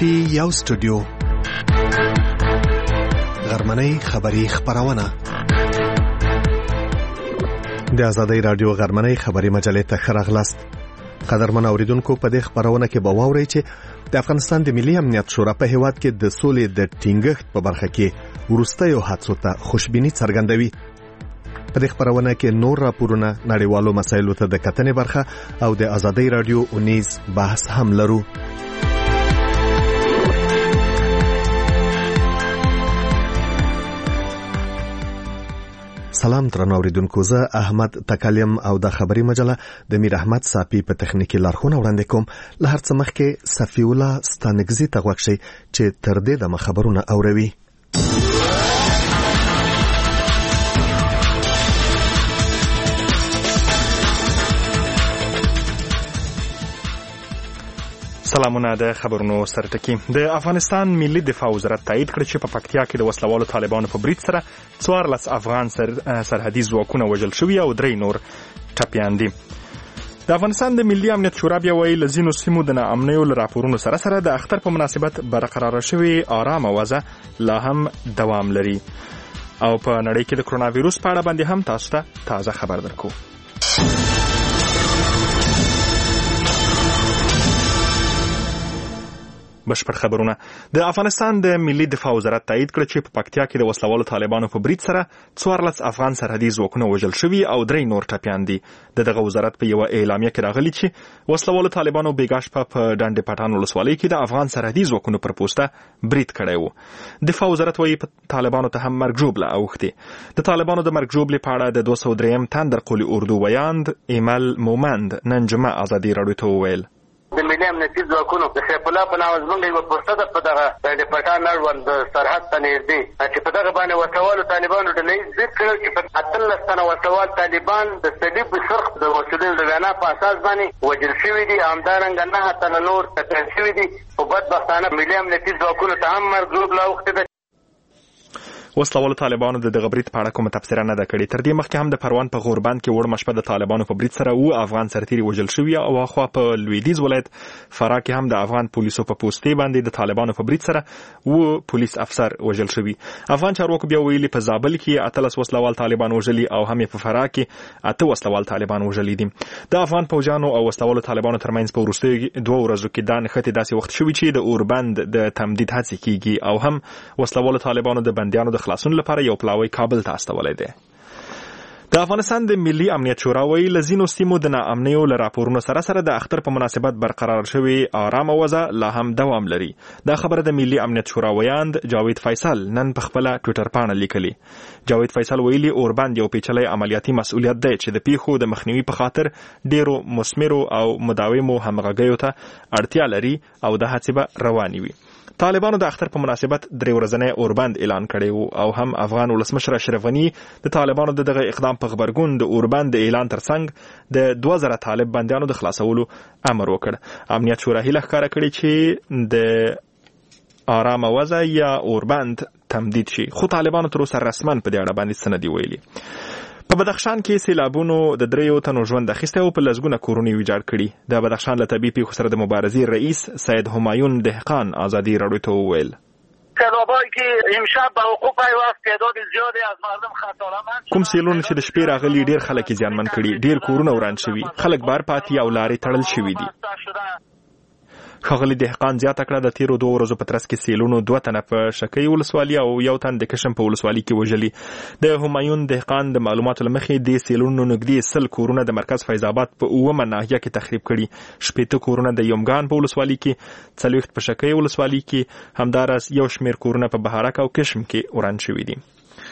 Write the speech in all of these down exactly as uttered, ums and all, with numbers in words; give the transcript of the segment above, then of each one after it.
پټي یو سټوډیو غرمنۍ خبری خبرونه د آزادۍ رادیو غرمنۍ خبری مجلې ته خراغلاست. قدرمن اوریدونکو په دې خبرونه کې به واورئ چې د افغانستان د ملي امنیت شورا په هیواد کې د سولې د ټینګښت په برخه کې وروستیو هڅو ته خوشبیني څرګندوي. په دې خبرونه کې نور راپورونه، نړیوالو مسایلو ته د کتنې برخه او د آزادۍ رادیو اونیز بحث هم لرو. سلام درنو اوریدونکو، زه احمد تکلم او د خبري مجله د میر احمد صافي په تخنیکی لارښوونه وړاندې کوم. له هر څه مخکې صفی الله ستانګزي ته غوښ شي چې تر دې د خبرونه اوروي. سلامونه. د خبرونو سرټکی. د افغانستان ملي دفاع وزارت تایید کړ چې په پکتیا کې د وسلوالو طالبانو په برید سره څوارلس افغان سر سرحدي ځواکونه وژل شوي او درې نور ټپیان دي. د افغانستان د ملي امنیت شورا بیا وایي له ځینو سیمو د ناامنیو له راپورونو سره سره د اختر په مناسبت برقرار شوی آرامه وضع لا هم دوام لري او په نړۍ کې د کرونا وایروس په اړه باندې هم تاسو ته تازه خبر درکو. بشپړ خبرونه. د افغانستان د ملي دفاع وزارت تایید کړ چې په پکتیا کې د وسلوالو طالبانو په برید سره څوارلس افغان سرحدي ځواکونه وژل شوي او درې نور ټپیان دي. د دغه وزارت په یو اعلامیه کې راغلي چې وسلوالو طالبانو بیګا شپه په ډنډ پټان ولسوالۍ کې د افغان سرحدي ځواکونو پر پوسټه برید کړی و. دفاع وزارت وايي طالبانو ته هم مرګ ژوبله اوښتې. د طالبانو د مرګ ژوبلې په اړه د دوه سوه درېیم تندر قولي اردو ویاند ایمل مومند نن جمعه آزادۍ راډیو ته وویل. د ملي امنیتي ځواکونو د سیف الله په نامه زموږ یوه پوسټه ده په دغه ډنډ پټان اړوند سرحد ته نږدې چې په دغه باندې وسلوالو طالبانو ډله ییز برید کړی چې په اتلس تنه وسلوال طالبان د صلیب سرخ د مسؤلینو د وینا په اساس باندې وژل شوي دي. همدارنګه نهه تنه نور ټپیان شوي دي. خو بدبختانه ملي امنیتي ځواکونو ته هم مرګ ژوبله اوښتې ده. وسلوالو طالبانو د دغه برید په اړه کومه تفسیره نه ده کړې. تر دې مخکې هم د پروان په غوربند کې وړمه شپه د طالبانو په برید سره و افغان سرتیري وژل شوي او اخوا په لویدیځ ولایت فراه کې هم د افغان پولیسو په پوستې باندې د طالبانو په برید سره و پولیس افسر وژل شوي. افغان چارواکو بیا ویلي په زابل کې اتلس وسلوال طالبان وژلي او هم په فراه کې اته وسلوال طالبان وژلي دي. د افغان پوجانو او وسلوالو طالبانو ترمنځ په وروستیو دوه ورځو کې دا نښتې داسې وخت شوي چې د اوربند د تمدید هڅې کیږي او هم وسلوالو طالبانو د بندیانو د خلاصون لپاره یو پلاوی کابل ته استولی دی. د افغانستان د ملي امنیت شورا وایي له ځینو سیمو د ناامنیو له راپورونو سره سره د اختر په مناسبت برقرار شوی آرامه وضع لا هم دوام لري. دا خبره د ملي امنیت شورا ویاند جاوید فیصل نن په خپله ټویټر پاڼه لیکلي. جاوید فیصل ویلي اوربند یو پیچلی عملیاتي مسؤلیت دی چې د پیښو د مخنیوي په خاطر ډیرو مثمرو او مداومو همغږیو ته اړتیا لري او د هڅې به روانې وي. طالبانو د اختر په مناسبت درې ورځنی اوربند اعلان کړی وو او هم افغان ولسمشر اشرف غني د طالبانو د دغه اقدام په غبرګون د اوربند د اعلان ترڅنګ د دوه زره طالب بندیانو د خلاصولو امر وکړ. امنیت شورا هیله ښکاره کړې چې د آرامه وضع یا اوربند تمدید شي، خو طالبانو تر اوسه رسما په دې اړه باندې څه نه دي ویلي. په بدخشان کې سیلابونو د دریو تنو ژوند اخیستی او په لسګونه کورونه یې ویجاړ کړي. د بدخشان له طبیعي پیښو سره د مبارزې رئیس سید همایون دهقان آزادي راډیو ته وویل. سیلابایی که امشب به وقوع پیوست تعداد زیادی از مردم خسارهمند کوم سیلونه چې د شپې راغلي ډیر خلک یې زیانمن کړي، ډیر کورونه وران شوي، خلک بار پاتې او لارې تړل شوي دي. ښاغلي دهقان زیاته کړه د تیرو دوه ورځو په ترڅ کې سیلونو دوه تنه په شکی ولسوالي او یو تن د کشم په ولسوالي کې وژلي. د همایون دهقان د معلوماتو له مخې د سیلونو نږدې سل کورونه د مرکز فیض آباد په اوومه ناحیه کې تخریب کړي. شپېته کورونه د یومګان په ولسوالي کې، څلوېښت په شکی ولسوالي کې، همداراز یو شمېر کورونه په بهارک او کشم کې وران شوي دي.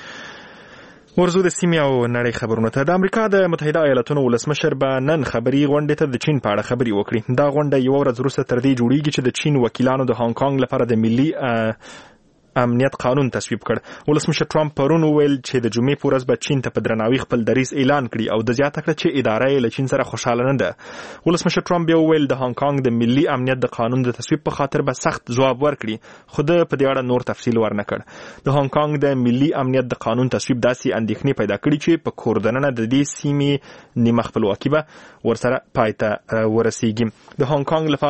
ورزو د سیمې او نړۍ خبرونه ته. د امریکا د متحده ایالاتونو ولسمشر به نن خبري غونډې ته د چین په اړه خبري وکړي. دا غونډه یو ورځ وروسته تر دې جوړیږي چې د چین وکیلانو د هانګ کانګ لپاره د ملي امنیت قانون تصویب کړ. ولسمشر ټرمپ پرون وویل چې د جمعې په ورځ به چین ته په درناوي خپل دریځ اعلان کړي او د زیاته کړه چې اداره یې له چین سره خوشحاله نه ده. ولسمشر ټرمپ بیا وویل د هانګ کانګ د ملي امنیت د قانون د تصویب په خاطر به سخت ځواب ورکړي، خو د په دې اړه نور تفصیل ورنه کړ. د هانګ کانګ د ملي امنیت د قانون تصویب داسې اندېښنې پیدا کړي چې په کوردننه د دې سیمې نیمه خپلواکي به ورسره پای ته ورسیږي. د هانګ کانګ لپاره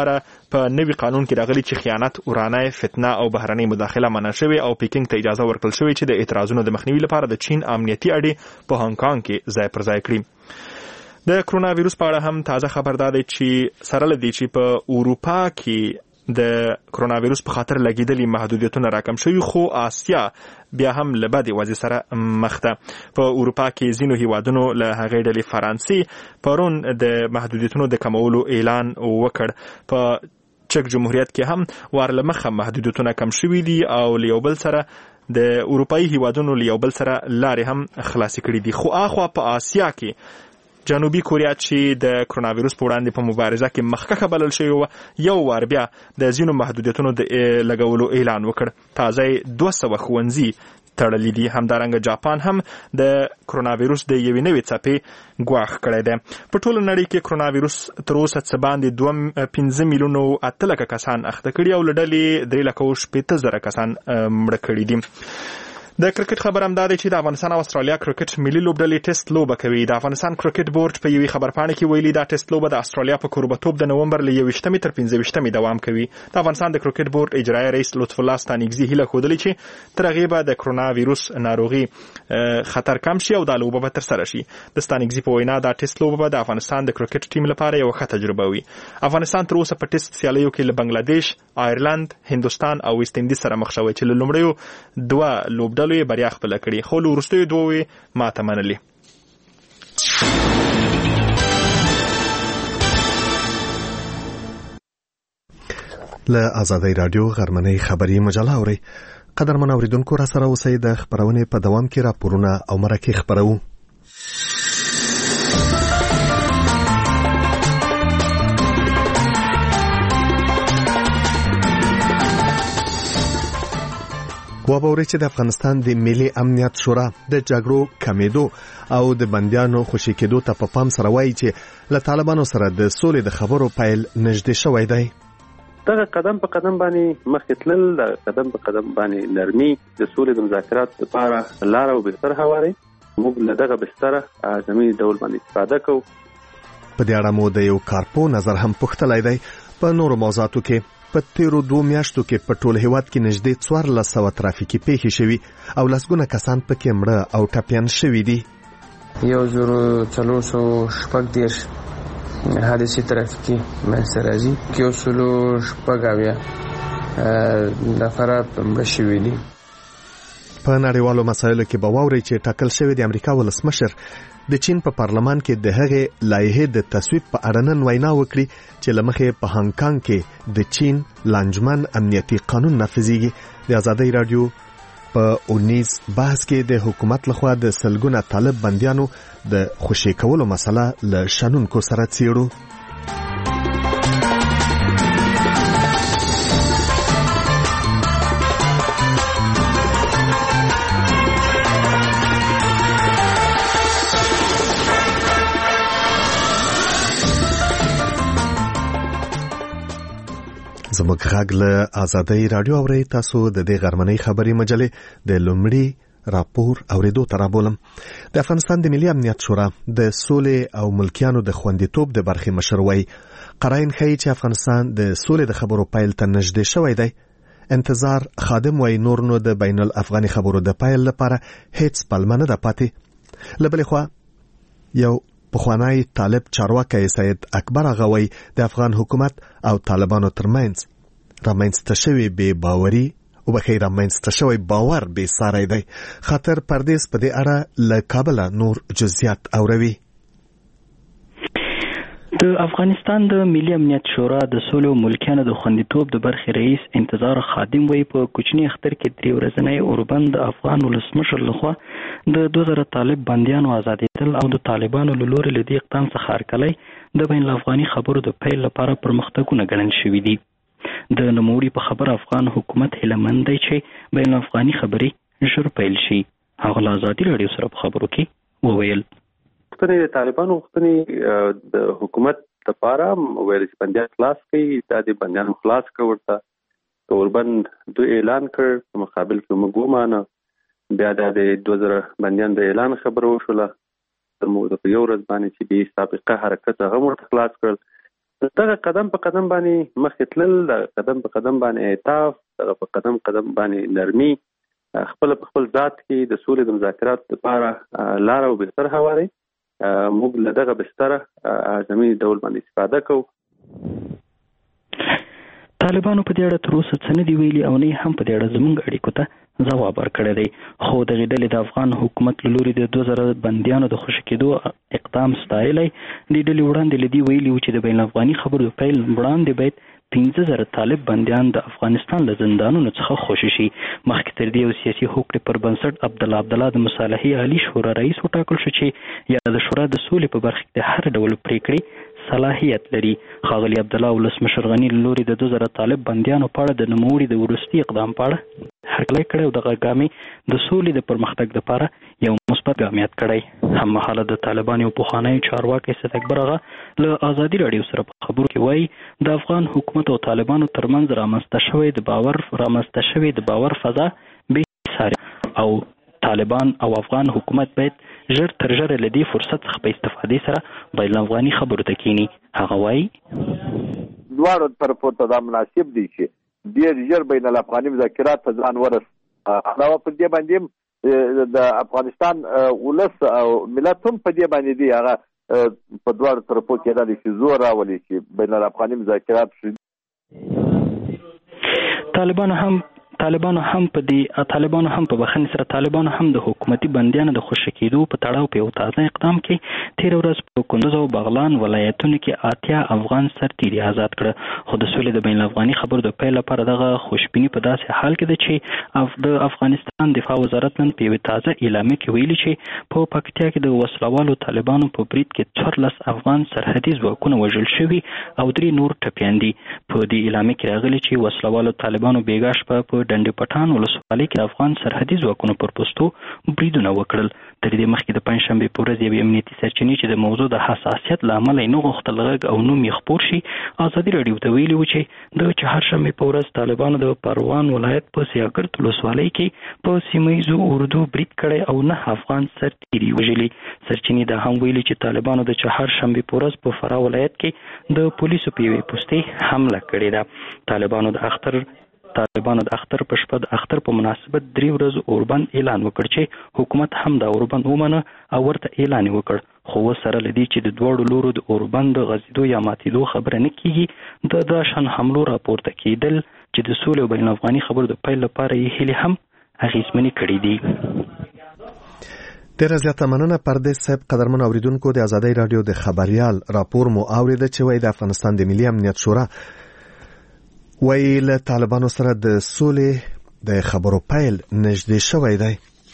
په نوي قانون کې راغلي چې خیانت، ورانه، فتنه او بهرنۍ مداخله منع شوې او پیکینګ ته اجازه ورکړل شوې چې د اعتراضونو د مخنیوي لپاره د چین امنیتي اړې په هانګ کانګ کې ځای پر ځای کړي. د کرونا وایروس په اړه هم تازه خبر ده چې سره لدی چې په اروپا کې د کرونا وایروس په خاطر لګیدلي محدودیتونه راکم شوي، خو آسیا بیا هم له بدې وضع سره مخ ده. په اروپا کې ځینو هیوادونو له هغې ډلې فرانسې پرون د محدودیتونو د کمولو اعلان وکړ. په چک جمهوریت کې هم وار له مخه محدودیتونه کم شوي دي او له یو بل سره د اروپایي هیوادونو له یو بل سره لارې هم خلاصې کړي دي. خو اخوا په آسیا کې جنوبي کوریا چې د کرونا وایروس په وړاندې په مبارزه کې مخکښه بلل شوې وه، یو وار بیا د ځینو محدودیتونو د لګولو اعلان وکړ. تازه دوه سوه ښوونځي تړلي دي. همدارنګه جاپان هم د کرونا وایروس د یوې نوې څپې ګواښ کړی دی. په ټوله نړۍ کې کرونا وایروس تر اوسه څه باندې دوه پنځه میلیونو اته لکه کسان اخته کړي او له ډلې درې لکه شپېته زره کسان مړه کړي دي. د کرکټ خبر هم دا دی چې د افغانستان او استرالیا کرکټ ملي لوبډلې ټیسټ لوبه کوي. د افغانستان کرکټ بورډ په یوې خبرپاڼه کې ویلي دا ټیسټ لوبه د استرالیا په کوربتوب د نومبر له یوویشتمې تر پنځه ویشتمې دوام کوي. د افغانستان د کرکټ بورډ اجرایي رئیس لطف الله ستانکزي هیله ښودلې چې تر هغې به د کرونا وایروس ناروغي خطر کم شي او دا لوبه به ترسره شي. د ستانکزي په وینا دا ټیسټ لوبه به د افغانستان د کرکټ ټیم لپاره یوه ښه تجربه وي. افغانستان تر اوسه په ټیسټ سیالیو کې له بنگلادیش، آیرلند، هندوستان او ویسټ اندیز سره مخ شوی چې له لومړیو دوه لوبډلو یې بریا خپله کړي، خو له وروستیو دوه یې ماته منلې. له آزادۍ راډیو غرمنۍ خبري مجله اورئ. قدرمن اوریدونکو را سره اوسئ. د خبرونې په دوام کې راپورونه او مرکې خبرو. وبوري چې د افغانستان د ملي امنیت شورا د جګړو کمیدو او د بندیانو خوشی کېدو ته په پام سره وایي چې له طالبانو سره د سولې د خبرو پیل نږدې شوی دی. دغه قدم په قدم باندې مخکې تلل، د قدم په قدم باندې نرمي د سولې د مذاکرات لپاره لار او بستر هواري. موږ له دغه بستر اعظمي ډول باندې استفاده کوو. په دې اړه مو د یو کارپو نظر هم پوښتلی دی. په نورو موضوعاتو کې په تیرو دوه میاشتو کې په ټول هیواد کې نږدې څوارلس سوه ترافیکي پیښې شوي او لسګونه کسان پکې مړه او ټپیان شوي دي. یو زر څلور سوه شپږ دېرش حادثې ترافیکي منځته راځي، کې یو سلو شپږ اویا نفره مړه شوي دي. په نړیوالو مسایلو کې به واورئ چې ټاکل شوی د امریکا ولسمشر د چین په پارلمان کې د هغې لایحې د تصویب په اړه نن وینا وکړي چې له مخې په هانګ کانګ کې د چین لانجمن امنیتي قانون نافذیږي. د آزادۍ راډیو په اونیز بحث کې د حکومت لخوا د سلګونه طالب بندیانو د خوشي کولو مسله له شنونکو سره څیړو. زموږ غږ له آزادۍ راډیو اورئ. تاسو د دې غرمنۍ خبري مجلې د لومړي راپور اوریدو ته رابولم. د افغانستان د ملي امنیت شورا د سولې او ملکیانو د خوندیتوب د برخې مشر وایي قراین ښیي چې افغانستان د سولې د خبرو پیل ته نږدې شوی دی. انتظار خادم وایي نور نو د بین الافغاني خبرو د پیل لپاره هیڅ پلمه نه ده پاتې. له بلې خوا یو پخوانی طالب چارواکی سید اکبر غوی د افغان حکومت او طالبانو ترمنځ رامنځته شوی بې باوري او بخیر رامنځته شوی باور بې ساری دی. خاطر پردیس په دې اړه له کابل نور جزئیات اوروي. د افغانستان د ملي امنیت شورا د سولې او ملکیانو د خوندیتوب د برخې رئیس انتظار خادم وایي په کوچني اختر کې درې ورځنی اوربند د افغان ولسمشر لخوا د دوه زره طالب بندیانو ازادېدل او د طالبانو له لوري له دې اقدام څخه هرکلی د بین الافغاني خبرو د پیل لپاره پرمختګونه ګڼل شوي دي. د نوموړي په خبر افغان حکومت هیلهمند دی چې بین الافغاني خبرې ژر پیل شي. هغه له ازادي راډیو سره په خبرو کې وویل غوښتنې د طالبانو غوښتنې د حکومت لپاره ویل چې بندیان خلاص کړي، دا د بندیانو خلاص کړ، ورته اوربند دوی اعلان کړ، په مقابل کې موږ ومانه. بیا د دوه زره بندیان د اعلان خبره وشوله، موږ د یو ورځ باندې چې بې سابقه حرکت هغه ورته خلاص کړل. دغه قدم په قدم باندې مخکې تلل، د قدم په قدم باندې اعتراف، دغه په قدم قدم باندې نرمي، خپل په خپل ذات کې د سولې د مذاکراتو لپاره لار او بستر هواري. موږ له دغه بستره اعظمي ډول باندې استفاده کوو. طالبانو په دې اړه تر اوسه څه نه دي ویلي او نه هم په دې اړه زموږ اړیکو ته ځواب ورکړی دی. خو دغې ډلې د افغان حکومت له لوري د دوه زره بندیانو د خوشي کېدو اقدام ستایلی. دې ډلې وړاندې له دې ویلي و چې د بین الافغاني خبرو د پیل وړاندې باید پنځه زره طالب بندیان د افغانستان له زندانونو څخه خوشي شي. مخکې تر دې یو سیاسي هوکړې پر بنسټ عبدالله عبدالله د مصالحې عالي شورا رئیس وټاکل شو چې یا د شورا د سولې په برخه کې د هر ډول پریکړې صلاحیت لري. ښاغلي عبدالله ولسمشر غني له لوري د دوه زره طالب بندیانو په اړه د نوموړي د وروستي اقدام په اړه هرکلی کړی او دغه ګامې د سولې د پرمختګ لپاره یو مثبت ګامیت کړی. هممهاله د طالبانو یو پخوانی چارواکی سید اکبر آغا له ازادي راډیو سره په خبرو کې وایي د افغان حکومت او طالبانو ترمنځ رامنځته شوی د باور رامنځته شوی د باور فضا بې ساري او طالبان او افغان حکومت باید ژر تر ژره له دې فرصت څخه په استفادې سره بین الافغاني خبرو ته کینی. هغه وایي دواړو طرفو ته دا مناسب دی چې ډېر ژر بین الافغاني مذاکرات ته ځان ورس. علاوه پر دې باندې د افغانستان ولس او ملت هم په دې باندې دی هغه په دواړو طرفو کې دا چې زور راولي چې بین الافغاني مذاکرات شي. طالبانو هم طالبانو هم په دې طالبانو هم په بخښنې سره طالبانو هم د حکومتي بندیانو د خوشي کېدو په تړاو په یو تازه اقدام کې تېره ورځ په کندوز او بغلان ولایتونو کې اتیا افغان سرتیري آزاد کړه. خو د سولې د بین الافغاني خبرو د پیل لپاره دغه خوشبیني په داسې حال کې ده چې د افغانستان دفاع وزارت نن په یوه تازه اعلامیه کې ویلي چې په پکتیا کې د وسلوالو طالبانو په برید کې څوارلس افغان سرحدي ځواکونه وژل شوي او درې نور ټپیان دي. په دې اعلامیه کې راغلي چې وسلوالو طالبانو بیګا شپه په ډنډ پټان ولسوالۍ کې د افغان سرحدي ځواکونو پر پوستو بریدونه وکړل. تر دې مخکې د پنجشنبې په ورځ یوې امنیتي سرچینې چې د موضوع د حساسیت له امله یې نه غوښتل غږ او نوم یې خپور شي ازادي راډیو ته ویلي و چې د چهارشنبې په ورځ طالبانو د پروان ولایت په سیاګرد ولسوالۍ کې په سیمه ییزو اردو برید کړی او نه افغان سرتیري وژلي. سرچینې دا هم ویلي چې طالبانو د چهارشنبې په ورځ په فراه ولایت کې د پولیسو په یوې پوستې حمله کړې ده. طالبانو د اختر طالبانو د اختر په شپه د اختر په مناسبت درې ورځو اوربند اعلان وکړ چې حکومت هم دا اوربند ومنه او ورته اعلان وکړ. خو سره لدی چې د دوړو لورو د اوربند غزیدو یا ماتیدو خبره نه کیږي د داشن حملو راپورته کیدل چې د سولې او بین الافغاني خبرو د پیل لپاره یې هلي هم اغیزمنې کړې دي. ډیره زیاته مننه پردیس صاحب. قدرمن اوریدونکو د ازادي راډیو د خبريال راپور مو اوریده چې وایي د افغانستان د ملي امنیت شورا وایي له طالبانو سره د سولې د خبرو پیل نږدې شوی دی.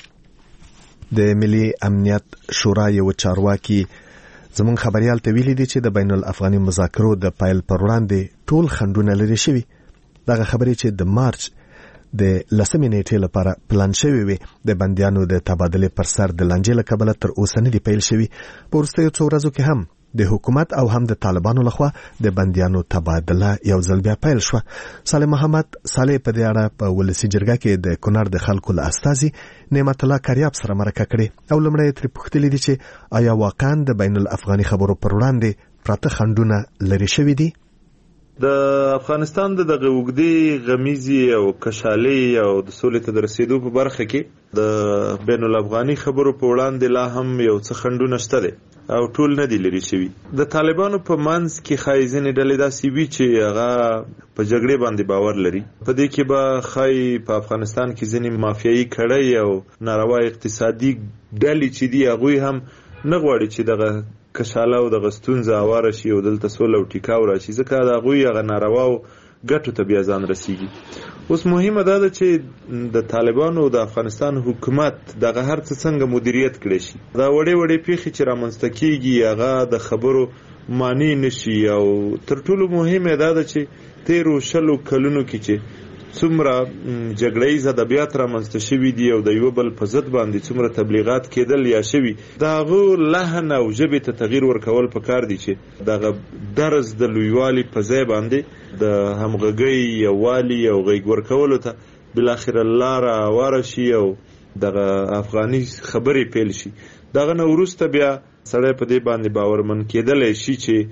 د ملي امنیت شورا یو چارواکي زموږ خبريال ته ویلي دي چې د بین الافغاني مذاکرو د پیل پر وړاندې ټول خنډونه لري شوي. دغه خبرې چې د مارچ د لسمې نیټې لپاره پلان شوی وي د بندیانو د تبادلې پر سر د لانجې له کبله تر اوسه نه دي پیل شوي. په وروستیو څو ورځو کې هم د حکومت او هم د طالبانو لخوا د بندیانو تبادله یو ځل بیا پیل شو. صالح محمد صالح په دې اړه په ولسی جرګه کې د کونړ د خلکو له استازي نعمت الله کریاب سره مرکه کړې او لمړی تر پوښتنه دي چې آیا واقعا د بین الافغاني خبرو پر وړاندې پراته خنډونه لري شوي دي. د افغانستان د دغه وګړي غمیزي او کشالي او د سولې ته رسیدو په برخه کې د بین الافغاني خبرو په وړاندې لا هم یو څه خنډونه شته دي او ټول نه دي لري شوي. د طالبانو په منځ کې خایزنې ډلې داسې وي چې هغه په جګړې باندې باور لري. په دې کې به خای په افغانستان کې ځینې مافیایي کړۍ او ناروا اقتصادي ډلې چې دي هغوی هم نه غواړي چې دغه کشاله او دغه ستونزه اواره شي او دلته سوله او ټیکاو راشي، ځکه د هغوی هغه نارواو ګټو ته بیا ځان رسیږي. اوس مهمه دا ده چې د طالبانو او د افغانستان حکومت دغه هر څه څنګه مدیریت کړي شي. دا وړې وړې پیښې چې رامنځته کیږي هغه د خبرو معنی نشي، او تر ټولو مهمه دا ده چې تیرو شلو کلونو کې چې څومره جګړه‌ییز ادبیات رامنځته شوي دي او د یو بل په ضد باندې څومره تبلیغات کېدل یا شوي، د هغو لحن او ژبې ته تغییر ورکول پکار دي چې دغه درز د لویوالي په ځای باندې د همغږۍ، یووالي او غېږ ورکولو ته بالاخره لاره هواره شي او دغه افغاني خبرې پیل شي. دغه نه وروسته بیا سړی په دې باندې باورمن کېدلی شي چې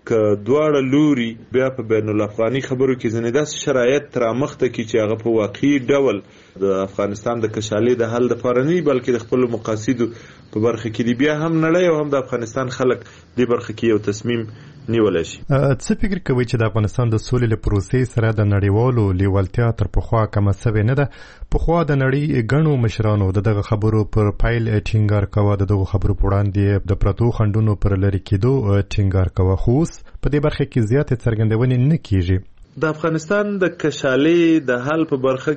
که دواړه لوري بیا په بین الافغاني خبرو کې ځینې داسې شرایط رامخته کړي چې هغه په واقعي ډول د افغانستان د کشالۍ د حل دپاره نه بلکې د خپلو مقاصدو په برخه کې دي، بیا هم نړۍ او هم د افغانستان خلک دې برخه کې یو تصمیم نیولی شي. څه فکر کوئ چې د افغانستان د سولې له پروسې سره د نړیوالو لیوالتیا تر پخوا کمه سوې نه ده؟ پخوا د نړۍ ګڼو مشرانو د دغه خبرو پر پیل ټینګار کوه، د دغو خبرو په وړاندې د پرتو خنډونو پر لرې کېدو ټینګار کوه، خو اوس په دې برخه کې زیاتې څرګندونې نه کېږي. د افغانستان د کشالۍ د حل په برخه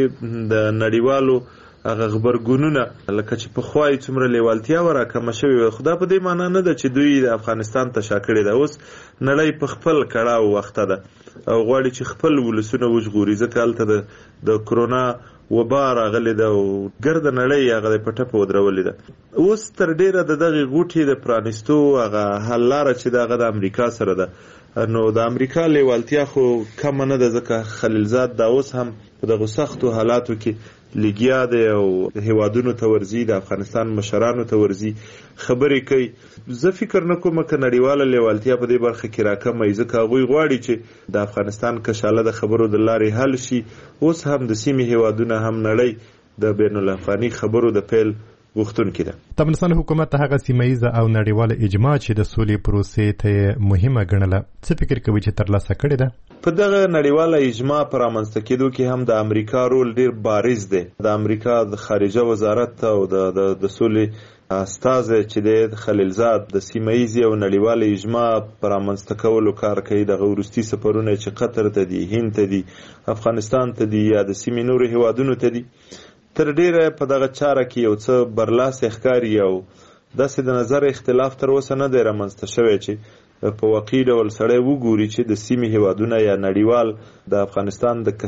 کې د نړیوالو هغه غبرګونونه لکه چې پخوا یې څومره لیوالتیا وراکمه شوې وه، خو دا په دې معنا نه ده چې دوی د افغانستان تشا کړې ده. اوس نړۍ په خپل کړاو وخته ده او غواړي چې خپل ولسونه وژغوري، ځکه هلته د کرونا وبا راغلې ده او ګرده نړۍ هغه په ټپه ودرولې ده. اوس تر ډېره د دغې غوټې د پرانیستو هغه حل لاره چې ده هغه د امریکا سره ده. نو د امریکا لیوالتیا خو کمه نه ده، ځکه خلیلزاد دا اوس هم په دغو سختو حالاتو کې لګیا دی او هیوادونو ته ورځي، د افغانستان مشرانو ته ورځي، خبرې کوي. زه فکر نه کوم که نړیواله لیوالتیا په دې برخه کې راکمه، ځکه هغوی غواړي چې د افغانستان کشاله د خبرو د لارې حل شي. اوس هم د سیمې هیوادونه هم نړۍ د بین الافغاني خبرو د پیل غوښتونکي ده. د افغانستان حکومت هغه سیمهیزه او نړیواله اجماع چې د سولې پروسې ته مهمه ګڼله، څه فکر کوي چې ترلاسه کړې ده؟ په دغه نړیواله اجماع په رامنځته کېدو کې هم د امریکا رول ډیر بارز دی. د امریکا د خارجه وزارت او د د سولې استازی چې د خلیلزاد د سیمهیزې او نړیواله اجماع په رامنځته کولو کار کوي. دغه وروستي سفرونه چې قطر ته دي، هند ته دي، افغانستان ته دي یا د سیمې نورو هیوادونو ته دي، تر ډیره په دغه چاره کې یو څه برلاسې ښکاري او داسې د نظر اختلاف تر اوسه نه دی رامنځته شوی چې په واقعي ډول سړی وګوري چې د سیمې هیوادونه یا نړیوال د افغانستان د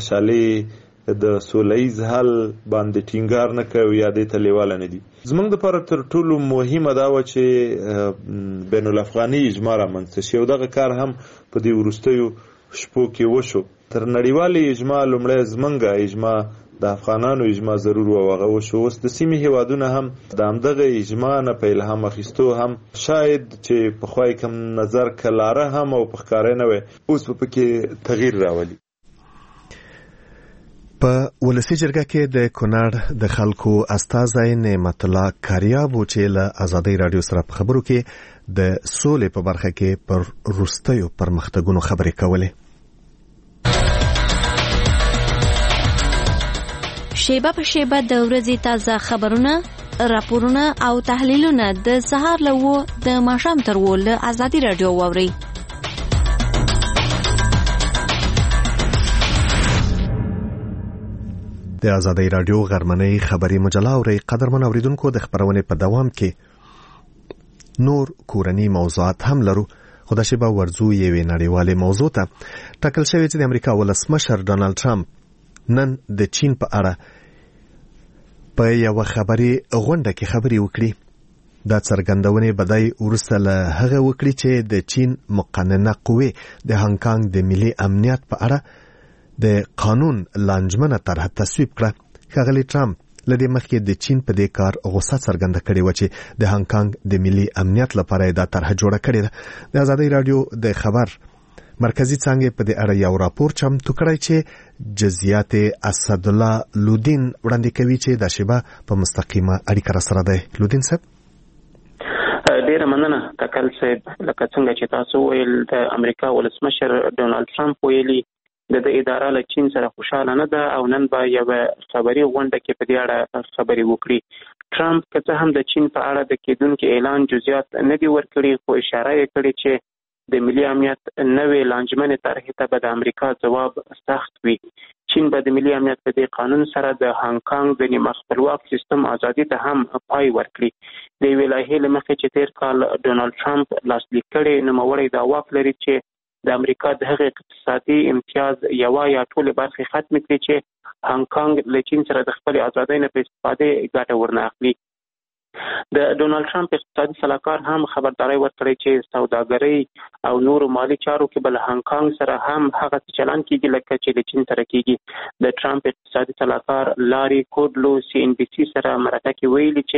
کشالۍ د سولیز حل باندې ټینګار نه کوي یا دې ته لیواله نه دي. زموږ دپاره تر ټولو مهمه دا وه چې بین الافغاني اجماع رامنځته شي او دغه کار هم په دې وروستیو شپو کې وشو. تر نړیوالې اجماع لومړی زموږ اجماع د افغانانو اجماع ضرور و هغه وشو. اوس د سیمې هیوادونه هم د همدغه اجماع نه په الهام اخیستو هم شاید چې پخوا یې کم نظر کلاره هم او په ښکاره نه وی، اوس په پکې تغییر راولي. په ولسي جرګه کې د کونړ د خلکو استازی نعمت الله کاریاب چې له ازادۍ راډیو سره په خبرو کې د سولې په برخه کې پر وروستیو پرمختګونو خبرې کولې. شیبه په شیبه د ورځې تازه خبرونه، راپورونه او تحلیلونه د سهار له وو د ماښام تر وو له ازادي راډیو واورئ. د ازادي راډیو غرمنۍ خبري مجله اورئ. قدرمن اوریدونکو، د خبرونې په دوام کې نور کورنی موضوعات هم لرو، خو د شیبه ورځو یوې نړیوالې موضوع ته ټاکل شوې چې د امریکا ولسمشر ډانلډ ټرمپ نن د چین په اړه په یو خبري غونډه کې خبري وکړي. دا څرګندونې بدای ورسته له هغه وکړي چې د چین مقننه قوې د هانګ کانګ د ملي امنیت په اړه د قانون لانجمنه طرح تصویب کړه. ښاغلی ټرمپ لدې مخکې د چین په دې کار غوسه څرګنده کړې و چې د هانګ کانګ د ملي امنیت لپاره دا طرح جوړه کړې ده. د ازادۍ راډیو د خبر مرکزی څانګې په دې اړه یو راپور چمتو کړی چې جزئیات اسد الله لودین وړاندې کوي چې د شیبه په مستقیمه اړیکه را سره ده. لودین صاحب، ډیره مننه تکل صاحب. لکه څنګه چې تاسو ویل، د امریکا ولسمشر ډونالد ټرمپ ویلي د د اداره له چین سره خوشاله نه ده او نن به یو خبري غونډه کې په دې اړه خبري وکړي. ټرمپ که څه هم د چین په اړه د کېدونکي اعلان جزئیات نه دي ورکړي، خو اشاره یې کړې چې د ملي امنیت نوې لانجمنې طرحې ته به د امریکا ځواب سخت وي. چین به د ملي امنیت په دې قانون سره د هانګ کانګ د نیمه خپلواک سیستم ازادي ته هم پای ورکړي. د یوې لایحې له مخې چې تیر کال ډونالډ ټرمپ لاسلیک کړی، نوموړی دا واک لري چې د امریکا د هغې اقتصادي امتیاز یوه یا ټولې برخې ختمې کړي چې هانګ کانګ له چین سره د خپلې ازادۍ نه په استفادې ګټه ورنه اخلي. د ډونالډ ټرمپ اقتصادي سلاکار هم خبرداري ورکړې چې سوداګرۍ او نورو مالي چارو کې بل هانګ کانګ سره هم هغه چلن کیږي لکه چې د چین سره کیږي. د ټرمپ اقتصادي سلاکار لاري کوډلو سی ان بي سي سره مرکه کې ویلي چې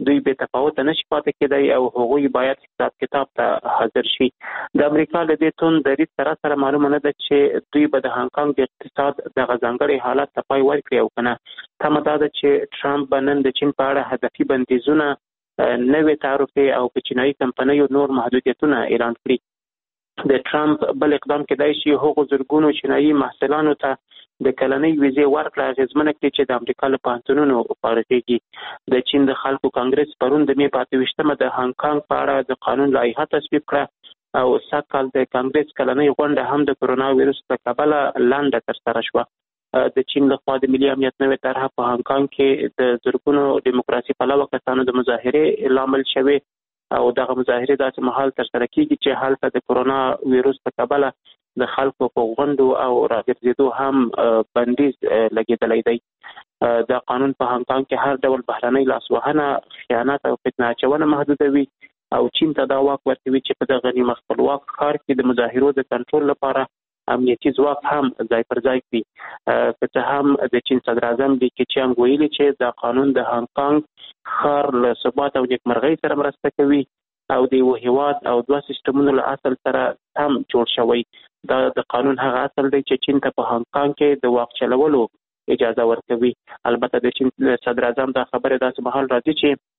دوی به تفاوت نشي پاتې کېدای او هغوی باید حساب کتاب ته حاضر شي. د امریکا له دې تون دریځ سره سره معلومه نه ده چې دوی به د هانګ کانګ د اقتصاد د ځانګړي حالت ته پای ورکړي او کنه. تمه دا ده چې ټرمپ به نن د چین په اړه هدفي بندیزونه، نوې تعرفې او په چینایي کمپنیو نور محدودیتونه اعلان کړي. د ټرمپ بل اقدام کېدای شي هغو زرګونو چینایي محصلانو ته د کلنۍ ویزې ورکړه اغېزمنه کړي چې د امریکا له پوهنتونونو فارغېږي. د چین د خلکو کانګرس پرون د مې په اته ویشتمه د هانګ کانګ په اړه د قانون لایحه تصویب کړه او سږ کال د کانګرس کلنۍ غونډه هم د کرونا ویروس له کبله لنډه ترسره شوه. د چین لخوا د ملي امنیت نوې طرحه په هانګ کانګ کې د زرګونو دیموکراسي پلوه کسانو د مظاهرې لامل شوې او دغه مظاهرې داسې مهال ترسره کېږي چې هلته د کرونا ویروس په کبله د خلکو په غونډو او راګرځېدو هم بندیز لګېدلی دی. دا قانون په هانګ کانګ کې هر ډول بهرنۍ لاسوهنه، خیانت او فتنه اچونه محدودوي او چین ته دا واک ورکوي چې په دغه نیمه خپلواک ښار کې د مظاهرو د کنټرول لپاره امنیتي ځواک هم ځای پر ځای کړي. که څه هم د چین صدر اعظم لی کیچیانګ ویلي چې دا قانون د هانګ کانګ ښار له ثبات او نیکمرغۍ سره مرسته کوي او د یو هیواد او دوه سیستمونو له اصل سره هم جوړ شوی. دا د قانون هغه اصل دی چې چین ته په هانګ کانګ کې د واک چلولو اجازه ورکوي. البته د چین صدر اعظم دا خبره داسې مهال راځي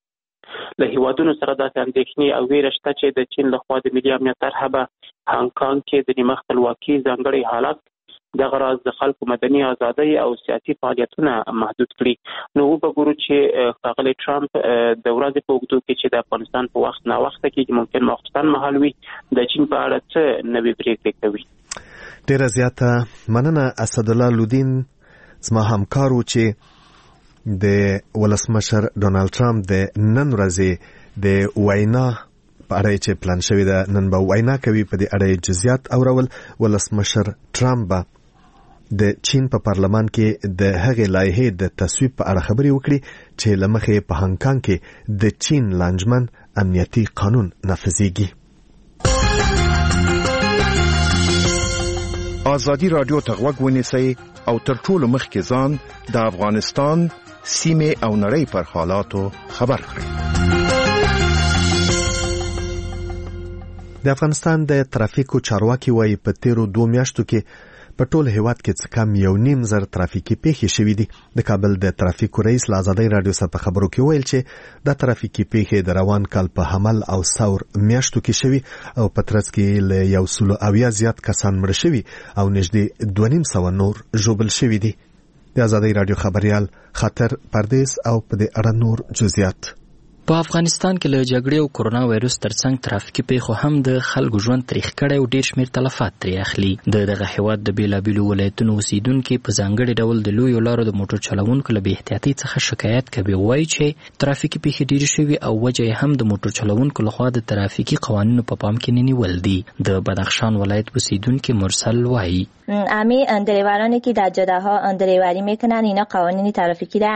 چې له هیوادونو سره داسې اندېښنې او ویره شته چې د چین لخوا د ملي امنیت طرحه به هانګ کانګ کې د نیمه خپلواکي ځانګړی حالت، دغه راز د خلکو مدني ازادۍ او سیاسي فعالیتونه محدود کړي. نو وګورو چې ښاغلی ټرمپ د ورځې په اوږدو کې چې د افغانستان په وخت ناوخته کې ممکن ماخوستن مهال وي د چین په اړه څه نوې پرېکړې کوي. ډېره زیاته مننه اسدالله لودین، زما همکار و چې د ولسمشر ډونالد ټرمپ د نن ورځې د وینا په اړه چې پلان شوی ده، نن به وینا کوي، په دې اړه جزئیات اورول. ولسمشر ټرمپ به د چین په پارلمان کې د هغې لایحې د تصویب په اړه خبرې وکړي چې له مخې په هانګ کانګ کې د چین لانجمن امنیتي قانون نافذېږي. ازادي راډیو ته غوږ ونیسئ او تر ټولو مخکې ځان د افغانستان سیمې او نړۍ پر حالاتو خبر کړئ. د افغانستان د ترافیکو چارواکي وایي په تیرو دوه میاشتو کې په ټول هیواد کې څه کم یو نیم زر ترافیکي پیښې شوې دي. د کابل د ترافیکو رئیس له ازادۍ راډیو سره په خبرو کې ویل چې دا ترافیکي پیښې د روان کال په حمل او ثور میاشتو کې شوي او په ترڅ کې له یو سلو اویا زیات کسان مړه شوي او نږدې دوه نیم سوه نور ژوبل شوي دي. د ازادۍ راډیو خبريال خاطر پردیس او په دې اړه نور جزئیات. په افغانستان کې له جګړې او کرونا وایروس ترڅنګ ترافیکي پیښو هم د خلکو ژوند تریخ کړی او ډېر شمېر تلفات ترې اخلي. د دغه هیواد د بېلابېلو ولایتونو اوسیدونکي په ځانګړي ډول د لویو لارو د موټر چلوونکو له بې احتیاطۍ څخه شکایت کوي. وایي چې ترافیکي پیښې ډېرې شوي او وجه یې هم د موټر چلوونکو لخوا د ترافیکي قوانینو په پام کې نه نیول دي. د بدخشان ولایت اوسیدونکي مرسل وایي امی دریورانی که در جاده ها دریوری میکنن اینا قوانین ترافیکی را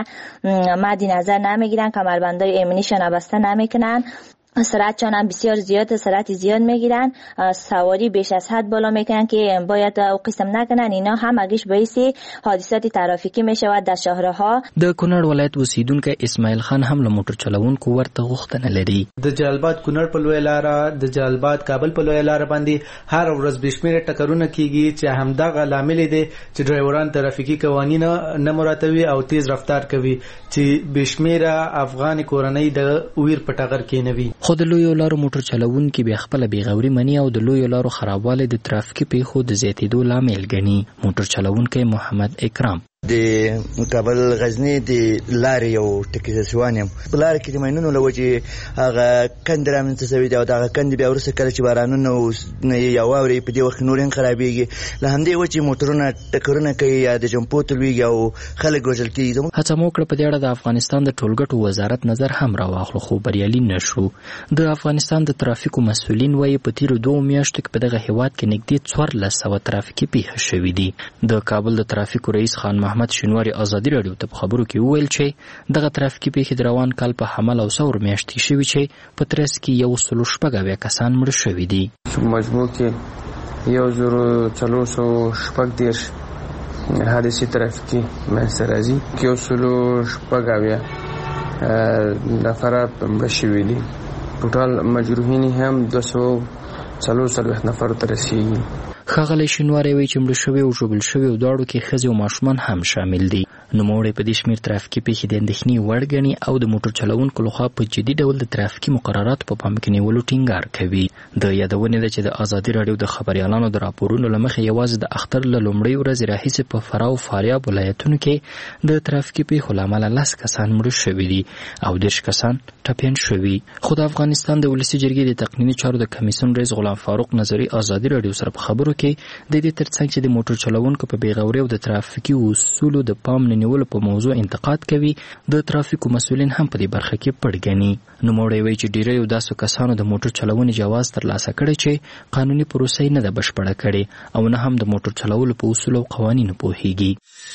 مد نظر نمیگیرن، کمربندای امنیشون بسته نمیکنن، سرعتشان هم بسیار زیاد، سرعت زیاد میگیرن، سواری بیش از حد بالا میکنن که باید او قسم نکنن. اینا هم اگیش باعث حادثات ترافیکی میشود در شهرها. د کونړ ولایت اوسیدونکو اسماعیل خان هم له موټر چلوونکو ورته غوښتنه لري. د جلالباد کونړ په لوی لار، د جلالباد کابل په لوی لار باندې هر ورځ بشمیره ټکرونه کیږي چې همدغه لامل دی چې ډرایوران ترافیکي قوانین نه مراعاتوي او تیز رفتار کوي چې بشمیره افغان کورنۍ د ویر په ټغر کې نه وي. خو د لویو لارو موټر چلوونکي بیا خپله بېغوري مني او د لویو لارو خرابوالی د ترافیکي پیښو د زیاتېدو لامل ګڼي. موټر چلوونکی محمد اکرام د کابل غزنی د لارې یو ټکسیوان یم. په لاره کې د ماینونو له وجې هغه کندې رامنځته شوي دي او دغه کندې بیا وروسته کله چې بارانونه یا واورې په دې وخت نور هم خرابېږي، له همدې وجې موټرونه ټکرونه کوي یا د جمپو تلویږي او خلک وژل کېږي. هڅه مو وکړه په دې اړه د افغانستان د ټولګټو وزارت نظر هم راواخلو خو بریالي نه شو. د افغانستان د ترافیکو مسؤلین وایي په تیرو دوو میاشتو کې په دغه هیواد کې نږدې څوارلس سوه ترافیکي پیښې شوي دي. د کابل د ترافیکو رئیس خان محمد شینواری ازادي راډیو ته په خبرو کې وویل چې دغه ترافیکي پیښې د روان کال په حمل او ثور میاشتې شوي چې په ترڅ کې یو سلو شپږ اویا کسان مړه شوي دي. مجموع کې یو زرو څلور سوه شپږ دېرش حادثې ترافیکي منځته راځي، یو سلو شپږ اویا نفره مړه شوي دي. ټوټال مجروحین هم دوه سوه څلور څلوېښت نفرو ته رسېږي. ښاغلی شینواری وایي چې مړه شوي او ژوبل شوي او دواړو کې ښځې او ماشومان هم شامل دي. نوموړی په دې شمېر ترافیکي پیښې د اندېښنې وړ ګڼي او د موټر چلوونکو لخوا په جدي ډول د ترافیکي مقرراتو په پام کې نیولو ټینګار کوي. د یادونې ده چې د ازادي راډیو د خبریالانو د راپورونو له مخې یوازې د اختر له لومړۍ ورځې راهیسې په فراه او فاریاب ولایتونو کې د ترافیکي پیښو له امله لس کسان مړه شوي دي او دېرش کسان ټپیان شوي. خو د افغانستان د ولسي جرګې د تقنیني چارو د کمیسیون رئیس غلام فاروق نظري ازادي راډیو سره په خبرو کې د دې ترڅنګ چې د موټر چلوونکو په بېغورۍ او د ترافیکي اصولو د پام نه نیولو په موضوع انتقاد کوي، د ترافیکو مسؤلین هم په دې برخه کې پړ ګڼي. نوموړی وایي چې ډېری داسې کسانو د موټر چلونې جواز ترلاسه کړی چې قانوني پروسه یې نه ده بشپړه کړې او نه هم د موټر چلولو په اصولو او قوانینو پوهیږي.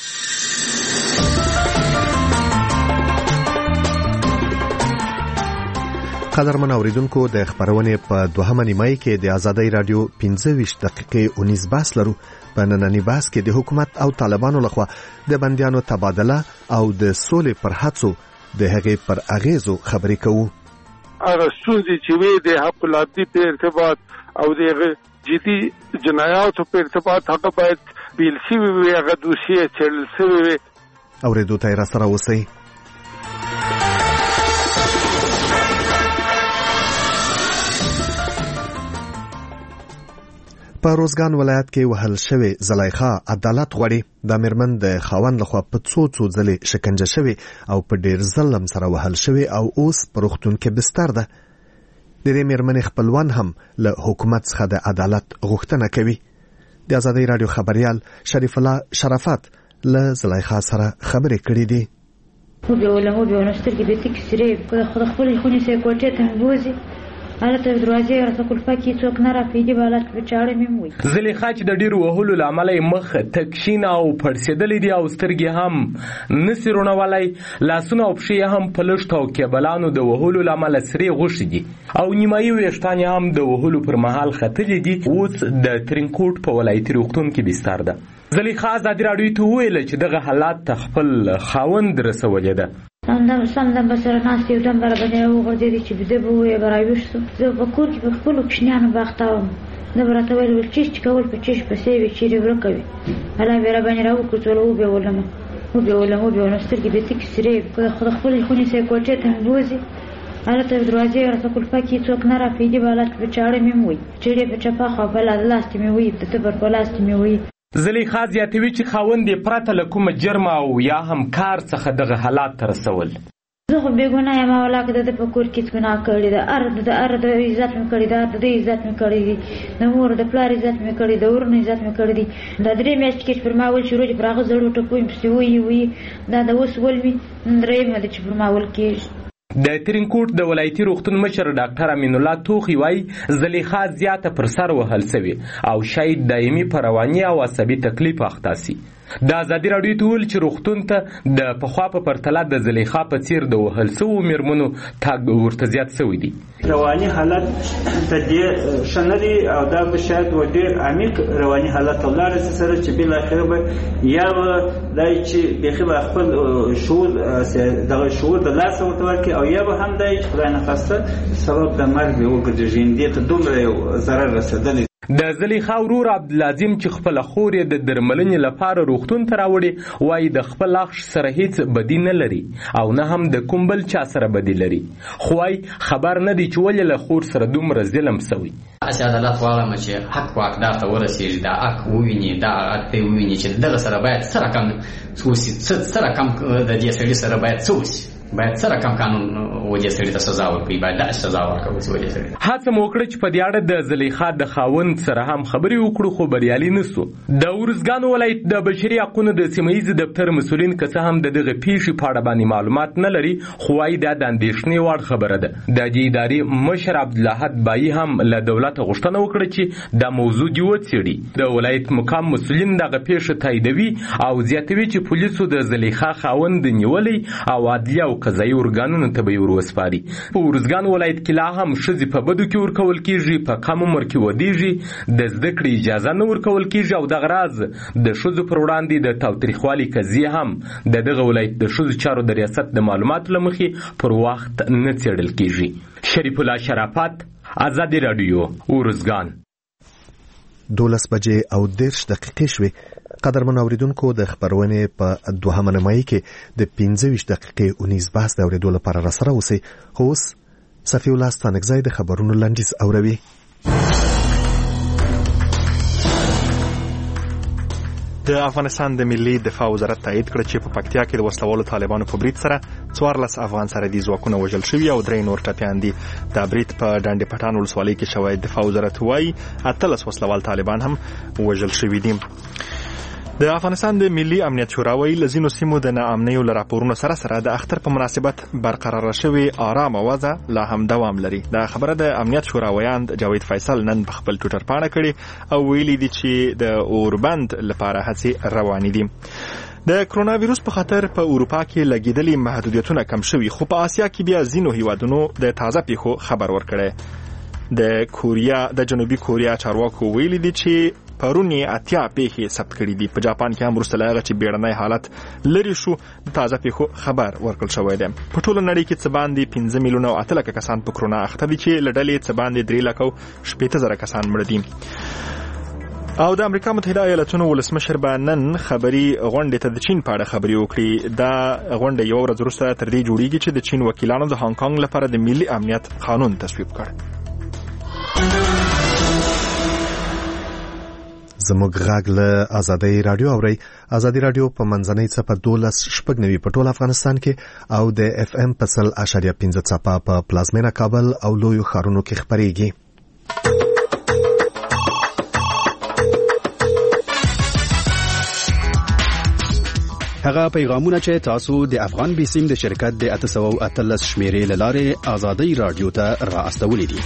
قدرمن اوریدونکو، د خبرونې په دوهمه نیمایي کې د آزادۍ رادیو پنځه ویشت دقیقې اونیز بحث لرو. په نننی بحث کې د حکومت او طالبانو لخوا د بندیانو تبادله او د سولې پر هڅو د هغې پر اغیزو خبرې کوو. هغه ستونزې چې وي د حق العبدي په ارتباط او د جدي جنایاتو په ارتباط هغه باید بیل شوي وي، هغه دوسیې څېړل شوي وي. اورېدو ته یې راسره اوسئ. په روزګان ولایت کې وهل شوی زلیخا عدالت غواړي. د میرمن د خاوند لخوا په څو څو ځلې شکنجه شوی او په ډیر ظلم سره وهل شوی او اوس په روغتون کې بستر ده. د دې میرمنې خپلوان هم له حکومت څخه د عدالت غوښتنه کوي. د آزادۍ راډیو خبریال شریف الله شرافت له زلیخا سره خبرې کړې دي. خو به ولمو به ونستر کې به تک سری خود خپل خونې سه کوټه ته بوزي حالت دروازې ورته کولپا کې څوک نه راپیږي بالات په چاړې مې وي. زلیخا چې د ډیرو وهلو لامل مخ تکشین او پړسېدلې دي او سترګې هم نسرونه ولای، لاسونه او پښې هم پلشت او کېبلانو د وهلو لامل سری غوښې دي او نیمایي ویښتان هم د وهلو پر مهال ختلې دي. اوس د ترینکوټ په ولایتي روغتون کې بستر ده. زلیخا آزادي راډیو ته وویل چې دغه حالات ته خپل خاوند رسولې ده. سمدم سمدم بسره ناست یو دم برا باندې وغورځېدی چې بده به وایي به راویښ شو. زه په کور کې په خپلو کوچنیانو باخته وم. ده به راته ویل چیش کول په چیش پسې وي چیرې ورکه وي. الله به راباندې راوکړ وبېولمه وبېولم وبېولم سترګې به تکې سرې خو د خپلې خونې سه کوټې ته مې بوځي هلته دروازې ورته کولپا کې څوک نه راپرېږدي بالات په چاړه مې وي چړې په چپه خوا په لاستې مې وي د تبر په لاستې مې وي. زلیخا زیاتوي چې خاوند یې پرته له کومه جرم او یا هم کار څخه دغه حالات ته رسول. زه خو بېګناه یم او الله که د ده په کور کې ګناه کړې ده. ار د ار د عزت مې کړی ده، د دې عزت مې کړی دی، د مور د پلار عزت مې کړی د ورونو عزت مې کړی دی. دا درې میاشتې کې چې پر ما ول شروع چې پر هغه زړو ټکو یې پسې ویي ویي دا د اوس ولوي درېیمه ده چې پر ما ول کېږي. د ترینکوټ د ولایتي روغتون مشر ډاکټر امین الله توخی وایي زلیخا زیاته پر سر وهل سوي او شاید دایمي په رواني او عصبي تکلیف اخته سي. د آزادي راډیو ته ویل چې روغتون ته د پخوا په پرتله د زلیخا په څیر د وهل سوو میرمنو تګ ورته زیات سوی دی. رواني حالت ته ډېر ښه نه دی او دا به شاید و ډېر عمیق رواني حالت ته ولاړ سي سره چې بالاخره به یا به دا چې بیخي به خپل شعور دغه شعور د لاسه ورته ورکړي او یا به هم دا چې خدای نخواسته سبب د مرګ به وګرځي. دې ته دومره یو ضرر رسېدلی. د زلیخا ورور عبدالعظیم چې خپل خور یې د درملنې لپاره روغتون ته راوړي وایي د خپل اخ سره هیڅ بدی نه لري او نه هم د کوم بل چا سره بدی لري، خو وایي خبر نه دی چې ولې له خور سره دومره ظلم سوی. اسې عدالت غواړم چې حق واقدار ته ورسېږي، دا حق وویني، دا حق ته وویني چې دغه سره باید څه رقم وسي، څه رقم د دې سړي سره باید څه وسي، باید سره کم قانون وجه سړي ته سزا ورکړي، باید دا سزا ورکړي وجه سړي. هڅه مو وکړه چې په دې اړه د زلیخا د خاوند سره هم خبرې وکړو خو بریالي نه سو. د ورزګان ولایت د بشري حقوقو د سیمه ییز دفتر مسؤلین که څه هم د دغه پیښې په اړه باندې معلومات نه لري خو وايي دا د اندېښنې وړ خبره ده. د دې ادارې مشر عبدالحد بایی هم له دولت غوښتنه وکړه چې دا موضوع دی وڅېړي. د ولایت مقام مسؤلین دغه پیښه تاییدوي او زیاتوي چې پولیسو د زلیخا خاوند نیولې او عدلیه او قضایي ارګانونو ته به یې وروسپاري. په ارزګان ولایت کې لا هم ښځې په بدو کې ورکول کېږي، په کم عمر کې ودېږي، د زده کړې اجازه نه ورکول کېږي او دغه راز د ښځو پر وړاندې د تاوتریخوالي قضیې هم د دغه ولایت د ښځو چارو د ریاست د معلوماتو له مخې پر وخت نه څېړل کېږي. شریف الله شرافت، ازادي راډیو، ارزګان. دولس بجې او دېرش دقیقې شوې. قدرمن اوریدونکو، د خبرونې په دوهمه نیمایي کې د پنځه ویشت دقیقې اونیز بحث د اورېدو لپاره راسره اوسئ. خو اوس صفي الله ستانکزی د خبرونو لنډیز اوروي. د افغانستان د ملي دفاع وزارت تایید کړ چې په پکتیا کې د وسلوالو طالبانو په برید سره څوارلس افغان سرحدي ځواکونه وژل شوي او درې نور ټپیان دي. د برید په ډنډ پټان ولسوالۍ کې شوی دفاع وزارت وایي اتلس وسلوال طالبان هم وژل شوي دي. د افغانستان د ملي امنیت شورا وایي له ځینو سیمو د ناامنیو له راپورونو سره سره د اختر په مناسبت برقراره شوې آرامه وضع لا هم دوام لري. دا خبره د امنیت شورا ویاند جاوید فیصل نن په خپل ټویټر پاڼه کړې او ویلي دي چې د اوربند لپاره هڅې روانې دي. د کرونا ویروس په خاطر په اروپا کې لګیدلي محدودیتونه کم شوي، خو په آسیا کې بیا ځینو هیوادونو د تازه پیښو خبر ورکړی. د کوریا د جنوبي کوریا چارواکو ویلي دي چې پرونی اتیا پیښې ثبت کړي دي. په جاپان کې هم وروسته له هغه چې بیړنی حالت لري شو د تازه پیښو خبر ورکړل شوی دی. په ټوله نړۍ کې څه باندې پنځه میلیونه او اته لکه کسان په کرونا اخته دي چې له ډلې څه باندې درې لکه او شپېته زره کسان مړه دي. او د امریکا متحده ایالاتونو ولسمشر به نن خبري غونډې ته د چین په اړه خبري وکړي. دا غونډه یو ورځ وروسته تر دې جوړیږي چې د چین وکیلانو د هانګ کانګ لپاره د ملي امنیت قانون تصویب کړ. زموږ غږ له ازادي رادیو اوري. ازادي رادیو په منځنۍ څپه دولس شپږ نوي په ټول افغانستان کې او د اف ام په سل اشاریه پنځه څپه په پلازمینه کابل او لویو ښارونو کې خبريږي. هغه پیغامونه چې تاسو د افغان بیسیم د شرکت د اته سوه او اتلس شمیرې لاره ازادي رادیو ته را استولې دي.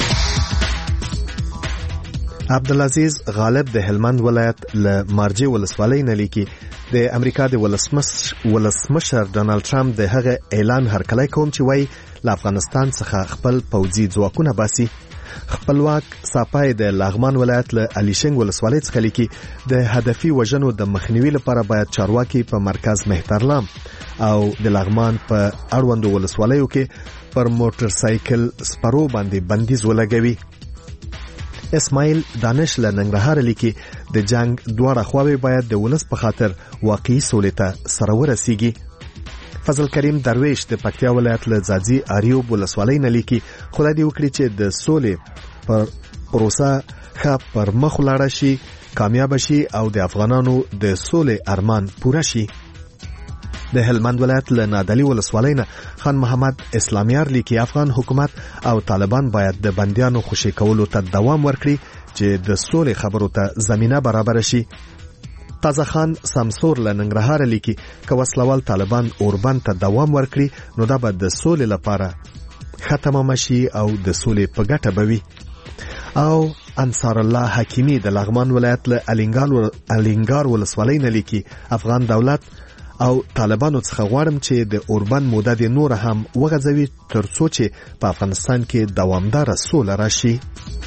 عبدالعزیز غالب د هلمند ولایت له مارجې ولسوالۍ نه لیکي د امریکا د ولسمشر ډانلډ ټرمپ د هغه اعلان هرکلی کوم چې وایي له افغانستان څخه خپل پوځي ځواکونه باسي. خپلواک ساپای د لغمان ولایت له الیشنګ ولسوالۍ څخه لیکي د هدفي وژنو د مخنیوي لپاره باید چارواکي په مرکز مهترلام او د لغمان په اړوندو ولسوالیو کې پر موټر سایکل سپرو باندې بندیز ولګوي. اسماعیل دانش له ننګرهار لیکي د جنگ دواړه خواوې باید د ولس په خاطر واقعي سولې ته سره ورسیږي. فضل کریم درویش د پکتیا ولایت له ځاځي اریوب ولسوالۍ نه لیکي خدای دې وکړي چې د سولې پر پروسه ښه پر مخ ولاړه شي، کامیاب شي او د افغانانو د سولې ارمان پوره شي. د هلمند ولایت له نادعلي ولسوالۍ نه خان محمد اسلامیار لیکي افغان حکومت او طالبان باید د بندیانو خوشي کولو ته دوام ورکړي چې د سولې خبرو ته زمينه برابر شي. تازه خان سمسور له ننګرهار لیکي که وسلوال طالبان اوربند ته دوام ورکړي نو دا به د سولې لپاره ختمه شي او د سولې په ګټه بوي. او انصار الله حکیمی د لغمان ولایت له الینګار ولسوالۍ نه لیکي افغان دولت او طالبانو څخه غواړم چې د اوربند موده د نور هم وغځوي ترڅو چې په افغانستان کې دوامدار سوله راشي.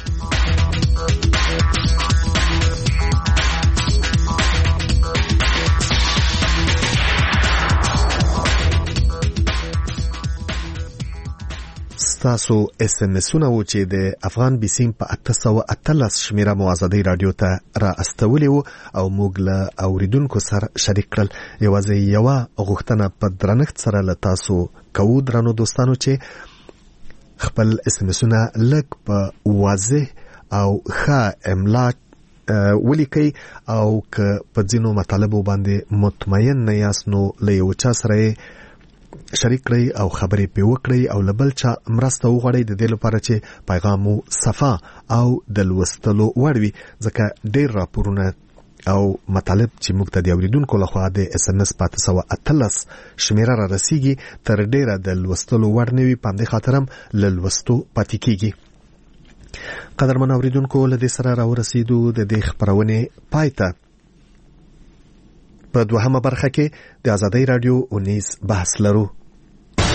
تاسو اس ام اسونه و چې د افغان بیسیم په اته سوه اتلس شمیره مو ازادي رادیو ته را استولې وو او موږ له اوریدونکو سره شریک کړل. یوازې یوه غوښتنه په درنښت سره له تاسو کوو درنو دوستانو چې خپل اس ام اسونه لږ په واضح او ښه املا ولیکئ او که په ځینو مطالبو باندې مطمئن نه یاست نو له یو چا سره شریک کړئ او خبرې پې وکړئ او له بل چا مرسته وغواړئ د دې لپاره چې پیغام مو صفا او د لوستلو وړ وي، ځکه ډېر راپورونه او مطالب چې موږ ته د اورېدونکو لخوا د اس ام اس په اته سوه اتلس شمیره را رسیږي تر ډېره د لوستلو وړ نه وي، په همدې خاطر هم له لوستو پاتې کیږي. قدرمن اورېدونکو له دې سره راورسېدو د دې خپرونې پای ته. په دوهمه برخه کې د ازادۍ راډیو اونیز بحث لرو.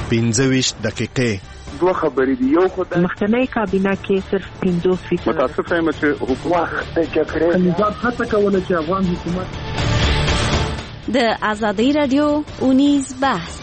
پنځه ویشت دقیقې. دوه خبرې دي. یو خو د مخکنی کابینه کې صرف پنځوس فیصد متاسفه یم چې حکومت د جګړې نظام هڅه کوله چې افغان حکومت د آزادۍ رادیو اونیز بحث.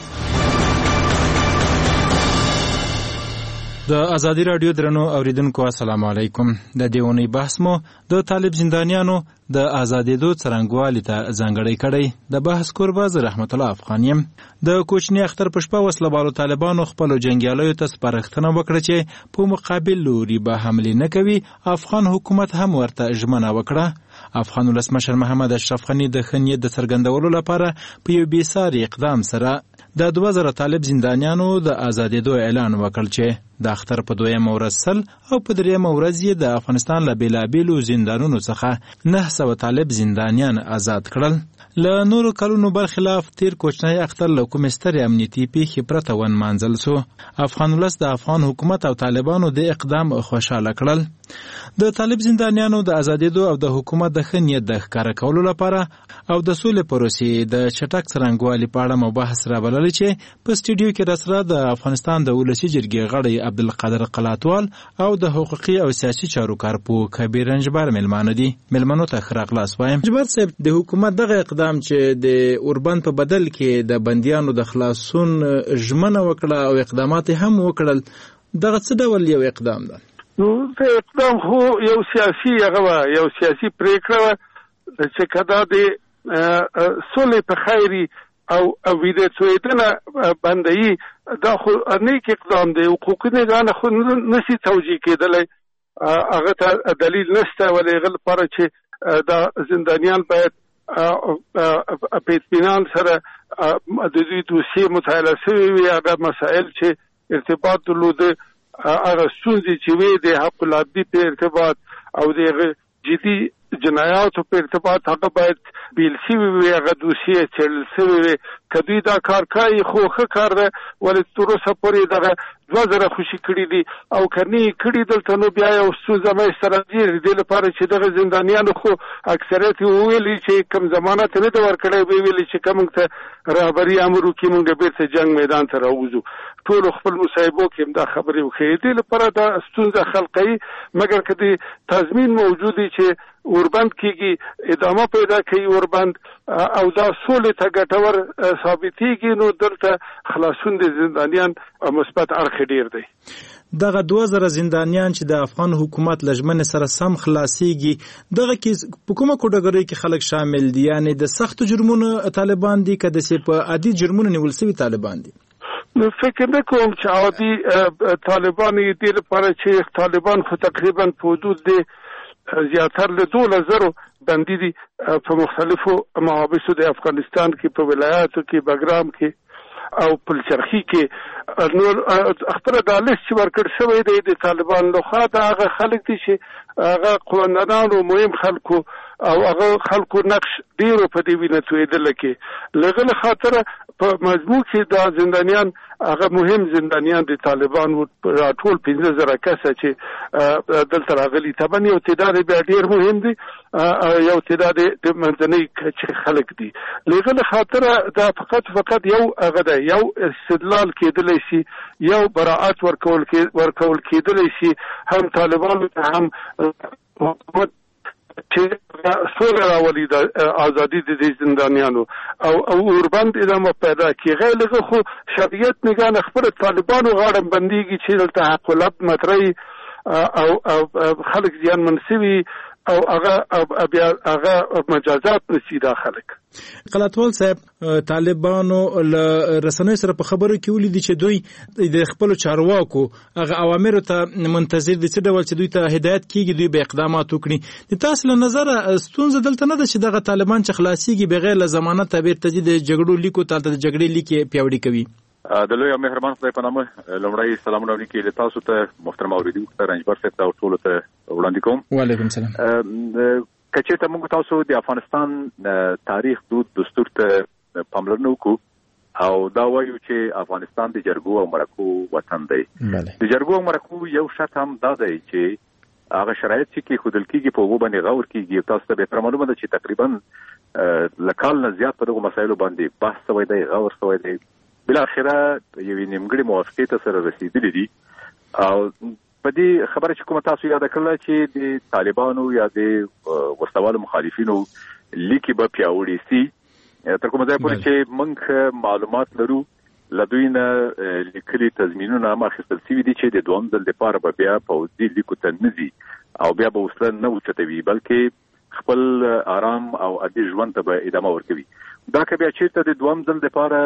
د ازادي رادیو درنو اوریدونکو السلام علیکم. د دیونی بحث مو د طالب زندانیانو د آزادېدو څرنګوالي ته ځانګړی کړی. د بحث کوربه زه رحمت الله افغان یم. د کوچني اختر په شپه وسلهبالو طالبانو خپلو جنګیالیو ته سپارښتنه وکړه چې په مقابل لوري به حملې نه کوي. افغان حکومت هم ورته ژمنه وکړه. افغان ولسمشر محمد اشرف غني د ښه نیت د څرګندولو لپاره په یو بېساري اقدام سره د دوه زره طالب زندانیانو د آزادېدو اعلان وکړ چې د اختر په دویمه ورځ سل او په دریمه ورځ یې د افغانستان له بېلابېلو زندانونو څخه نه سوه طالب زندانیان آزاد کړل. له نورو کلونو برخلاف تیر کوچنی اختر له کومې سترې امنیتي پیښې پرته ونمانځل سو. افغان ولس د افغان حکومت او طالبانو د اقدام خوشحاله کړل. د طالب زندانیانو د آزادېدو او د حکومت د ښه نیت د ښکاره کولو لپاره او د سولې پروسې د چټک څرنګوالي په اړه مو بحث رابللی چې په سټوډیو کې راسره د افغانستان د ولسي جرګې غړی عبدالقادر قلاتوال او د حقوقي او سیاسي چارو کارپوه کبیر رنجبر مېلمانه دي. مېلمنو ته ښه راغلاست وایم. رنجبر صاحب، د حکومت دغه اقدام چې د اوربند په بدل کې د بندیانو د خلاصون ژمنه وکړه او اقدامات هم وکړل، دغه څه ډول یو اقدام ده؟ نو د اقدام خو یو سیاسي هغه یو سیاسي پریکړه چې کدا د سولې په خیري او ویده تویدنه بندهی دا خو نیک اقدام دی. حقوقي نگران خو نسی توجیه کېدلی، هغه ته دلیل نشته، ولې هغه لپاره چې دا زندانیان باید په اطمینان سره د دوی دوسیې مطالعه شوي وي، هغه مسایل چې ارتباط درلوده، هغه ستونزې چې وي د حق العبدي په ارتباط او د هغه جدي جنایاتو په ارتباط هغه باید بیل شوي وي، هغه دوسیې څېړل شوي وي. که دوی دا کار کوي خو ښه کار ده، ولې تر اوسه پورې دغه دوه زره خوشي کړي دي او که نه یې کړي دلته نو بیا یو ستونزه منځته راځي. د دې لپاره چې دغه زندانیانو خو اکثریت یې وویلي چې کوم ضمانت نه ده ورکړی، ویې ویلي چې که موږ ته رهبري امر وکړي موږ بېرته جنګ میدان ته راوځو. ټولو خپل مصاحبو کې هم دا خبرې وښیي. دې لپاره دا ستونزه خلقوي، مګر که د تضمین موجود وي چې اوربند کېږي، ادامه پیدا کوي اوربند او دا سولې ته ګټور ثابتېږي، نو دلته خلاصون د زندانیان مثبت اړخ ډېر دی. دغه دوه زره زندانیان چې د افغان حکومت له ژمنې سره سم خلاصېږي، دغه کې په کومه کوټګرۍ کې خلک شامل دي؟ یعنې د سختو جرمونو طالبان دي که داسې په عادي جرمونو نیول سوي طالبان دي؟ نو فکر نه کوم چې عادي طالبان یې دې لپاره چې طالبان خو تقریبا په حدود دی زیاتر له دولس زرو بندي دي په مختلفو محابسو د افغانستان کې، په ولایاتو کې، بګرام کې او پلچرخي کې. نور اختر دا لیست چې ورکړ شوی دی د طالبان لخوا، دا هغه خلک دي چې هغه قومندانانو مهم خلکو او هغه خلکو نقش ډیرو په دې وینه تویدله کې. لغه له خاطره په مجموع کې دا زندانیان هغه مهم زندانیان د طالبان ټول پنځه زره کسه چې دلته راغلي. طبعا یو تعداد بیا ډیر مهم دی، یو تعداد د منځنۍ کچې خلک دي. لغه له خاطره دا فقط فقط یو هغه دی، یو استدلال کېدلی شي، یو براعت ورکول ورکول کېدلی شي هم طالبانو ته هم حکومت چې سوله راولي د ازادي د زندانیانو او اوربند ادامه پیدا کیږي. لکه خو شریعت نگاه خبره طالبانو غاړه بنديږي چې دلته حق العبد مطرحي او او خلک زیان منسوي او هغه بیا هغه مجازات نشي داخلك. قلاتوال صاحب، طالبانو له رسنیو سره په خبرو کې ولیدي چې دوی د خپل چارواکو هغه اوامر ته منتظر دي چې ډول چې دوی ته هدایت کیږي دوی به اقدامات وکړي. د تاسو له نظر ستونزه دلته نه ده چې دغه طالبان چې خلاصيږي بغیر له ضمانت تعبیر تجدید جګړو لیکو تل د جګړې لیکي پیاوړي کوي؟ د لوی او مهربان خدای په نامه لومړی سلامونه ولیکي له تاسو ته محترم اوریدونکو رنجبر صاحب ته ټول ته وړاندې کوم. وعلیکم السلام. کچې ته موږ تاسو د افغانستان تاریخ دود دستور ته پاملرنه وکړو او دا وایو چې افغانستان د جرګو او مرکو وطن دی. د جرګو او مرکو یو شرط هم دا دی چې هغه شرایط چې خودل کېږي په وګ باندې غور کېږي. تاسو ته به معلومه ده چې تقریبا لکال نه زیات په دغه مسایلو باندې بحث شوی دی، غور شوی دی بل اخره یو نیمګړي موافقه ته سره رسیدلی دي او په دې خبره چې کوم تاسو یاد کړل چې د طالبانو یا د وسوالو مخالفینو لیکي به پیاوړي سي تر کومه ځای پورې چې موږ معلومات لرو لدوی نه لیکلي تضمینونه هم اخیستل شوي دي چې د دوهم ځل لپاره به بیا پوځي لیکو ته نه ځي او بیا به وسله نه اوچتوي بلکې خپل آرام او عادي ژوند ته به ادامه ورکوي. دا که بیا چېرته د دوهم ځل لپاره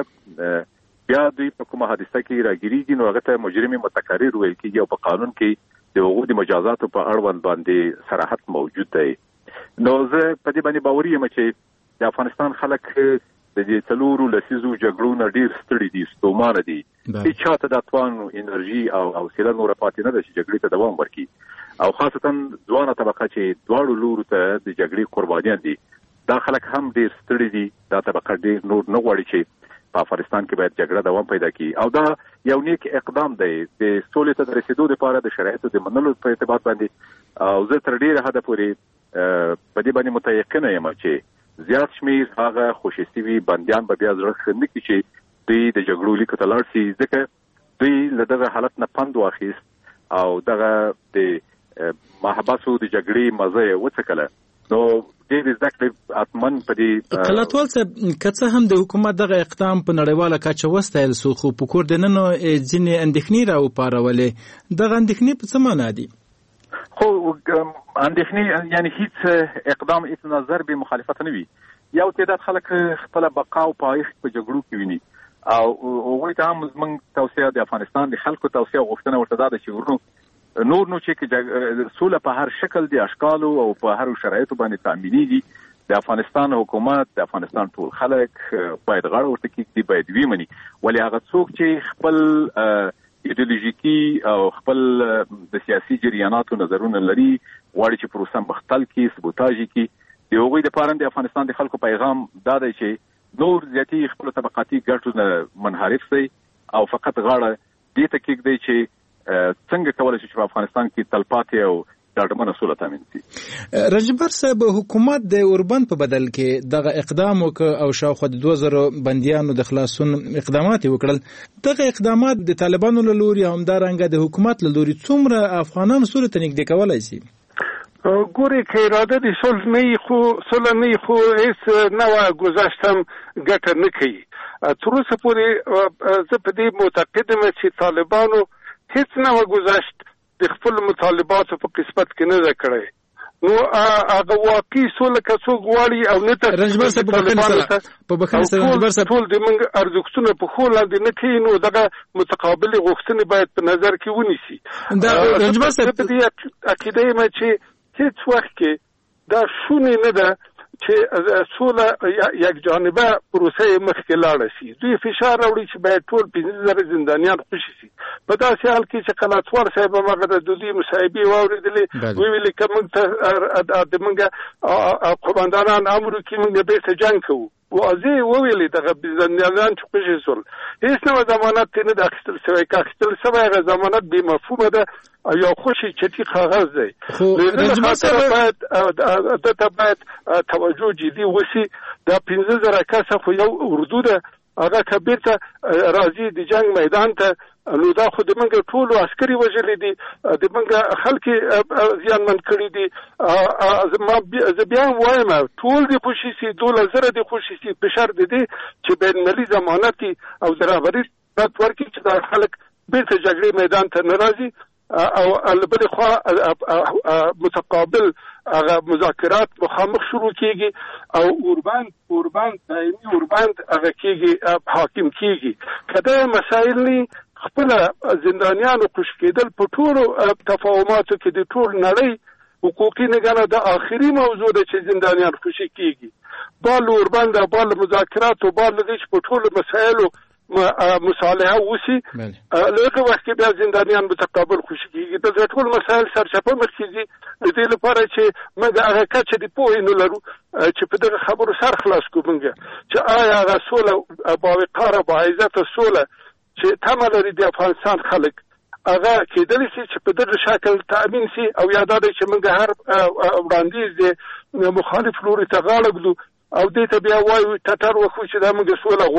بیا دوی په کومه حادثه کې راګیریږي نو هغه ته مجرم متکرر ویل کېږي او په قانون کې د حقوقو د مجازاتو په اړوند باندې صراحت موجود دی. نو زه په دې باندې باوري یم چې د افغانستان خلک د دې څلورو لسیزو جګړو نه ډېر ستړي دي، ستومانه دي. هېڅ چاته د توان انرژي او حوصله نوره پاتې نه ده چې جګړې ته دوام ورکړي او خاصتا ځوانه طبقه چې دواړو لورو ته د جګړې قربانیان دي دا خلک هم ډېر ستړي دي. دا طبقه ډېر نور نه غواړي چې په افغانستان کې باید جګړه دوام پیدا کړي او دا یو نیک اقدام دی د سولې ته د رسیدو لپاره د شرایطو د منلو په ارتباط باندې او زه تر ډېره حده پورې په دې باندې متیقنه یم چې زیات شمیر هغه خوشي سوي بندیان به بیا زړه ښه نه کړي چې دوی د جګړو لیکو ته لاړ شي ځکه دوی له دغه حالت نه پند واخیست او دغه د محبسو د جګړې مزه یې وڅکله نو ډېر زده کړې اتمن په دې کلاتوال صاحب که څه هم د حکومت دغه اقدام په نړیواله کچه وستایل سو خو په کور دننه ځینې اندېښنې راوپارولې دغه اندېښنې په څه معنا دي؟ خو اندېښنې یعنی هیڅ اقدام هیڅ نظر به مخالفت نه وي. یو تعداد خلک خپل بقا او پایښت په جګړو کې ویني او هغوی ته هم زموږ توصیه د افغانستان د خلکو توصیه غوښتنه ورته دا ده چې ورونو نور نو چې سوله په هر شکل د اشکالو او په هر شرایطو باندې تامینېږي د افغانستان حکومت د افغانستان ټول خلک باید غاړه ورته کېږدي باید ویې مني. ولې هغه څوک چې خپل ایدئولوژیکي او خپل د سیاسي جریاناتو نظرونه لري غواړي چې پروسه مختل کې سبوتاژي کې د هغوی دپاره د افغانستان د خلکو پیغام دا دی چې نور زیاتي خپلو طبقاتي ګټو نه منحرف شي او فقط غاړه دې ته کېږدي چې څنګه کولی شي چې په افغانستان کې تلپاتې او ډاډمنه سوله تامین شي. رجبر صاحب حکومت د اوربند په بدل کې دغه اقدام وکړ او شاوخوا د دوه زره بندیانو د خلاصون اقدامات وکړل. دغه اقدامات د طالبانو له لوري او همدارنګه د حکومت له لوري څومره افغانان سولې ته نږدې کولی شي؟ ګورې که اراده د صلح نه وي خو صلح نه وي خو هېڅ نوع ګذشت هم ګټه نه کوي. تر اوسه پورې زه په دې معتقد یم چې طالبانو هېڅ نوع ګذشت د خپل مطالباتو په قسمت کې نه ده کړی نو هغه واقعي سوله که څوک غواړي او نه ته رنجبر صاحب په بخښنې سره په بخښنې سره رنجبر صاحب ټول د موږ ارزښتونه په ښو لاندې نه کوي نو دغه متقابلې غوښتنې باید په نظر کې ونیسي. دا رنجبر صاحب په دې عقیده یم چې هېڅ وخت کې دا شونې نه ده چې سوله یک جانبه پروسه مخکې لاړه شي. دوی فشار راوړي چې باید ټول پنځه زره زندانیان خوشي شي. په داسې حال کې چې قلاتوال صاحب هم هغه د دوی مصاحبې واورېدلې ویلې که موږ ته د موږ قوماندانان امر وکړي موږ بېرته جنګ کوو. واضح وویلې دغه زندانیان چې خوشي شول هېڅ نوع ضمانت یې نه ده اخیستل شوی. که اخیستل شوی هغه ضمانت بې مفهومه ده او یو خوشي چټي کاغذ دی. باید ده ته باید توجه جدي وشي. دا پنځه زره کسه خو یو اردو ده هغه که بیرته راځي د جنګ میدان ته نو دا خو د موږ ټولو عسکري وژلي دي د موږ خلک زیانمن کړي دي. زه بیا هم وایم ټول دې خوشي سي دولس زره دې خوشي سي په شرط د دې چې بینالمللي ضمانت او د رهبري ورکړي چې دا خلک بیرته جګړې میدان ته نه راځي او له بلې خوا متقابل هغه مذاکرات مخامخ شروع کیږي او اوربند اوربند دایمي اوربند هغه کیږي حاکم کیږي. که دا مسایل نه خپل زندانیانو خوش کېدل په ټولو تفاهماتو کې د ټول نړۍ حقوقي نگانه د آخري موضوع ده چې زندانیان خوشي کیږي. بال اوربند او بال مذاکرات او بال دې چې په ټولو مسایلو مصالحه وشي لکه وخت کې بیا زندانیان متقابل خوشي کیږي. د ټول مسایل سرچپه مخکې د دې لپاره چې موږ هغه کچه د پوهې نه لرو چې په دغه خبرو سر خلاص کړو موږ چې آیا هغه سوله باوقاره باعزته سوله چې تمه لري د افغانستان خلک هغه کېدلی شي چې په دغه شکل تأمین شي او یا دا دی چې موږ هر وړاندیز د مخالف لوري ته غاړه ږدو او دې ته بیا وایو ټټر وکړو چې دا موږ سوله غواړو.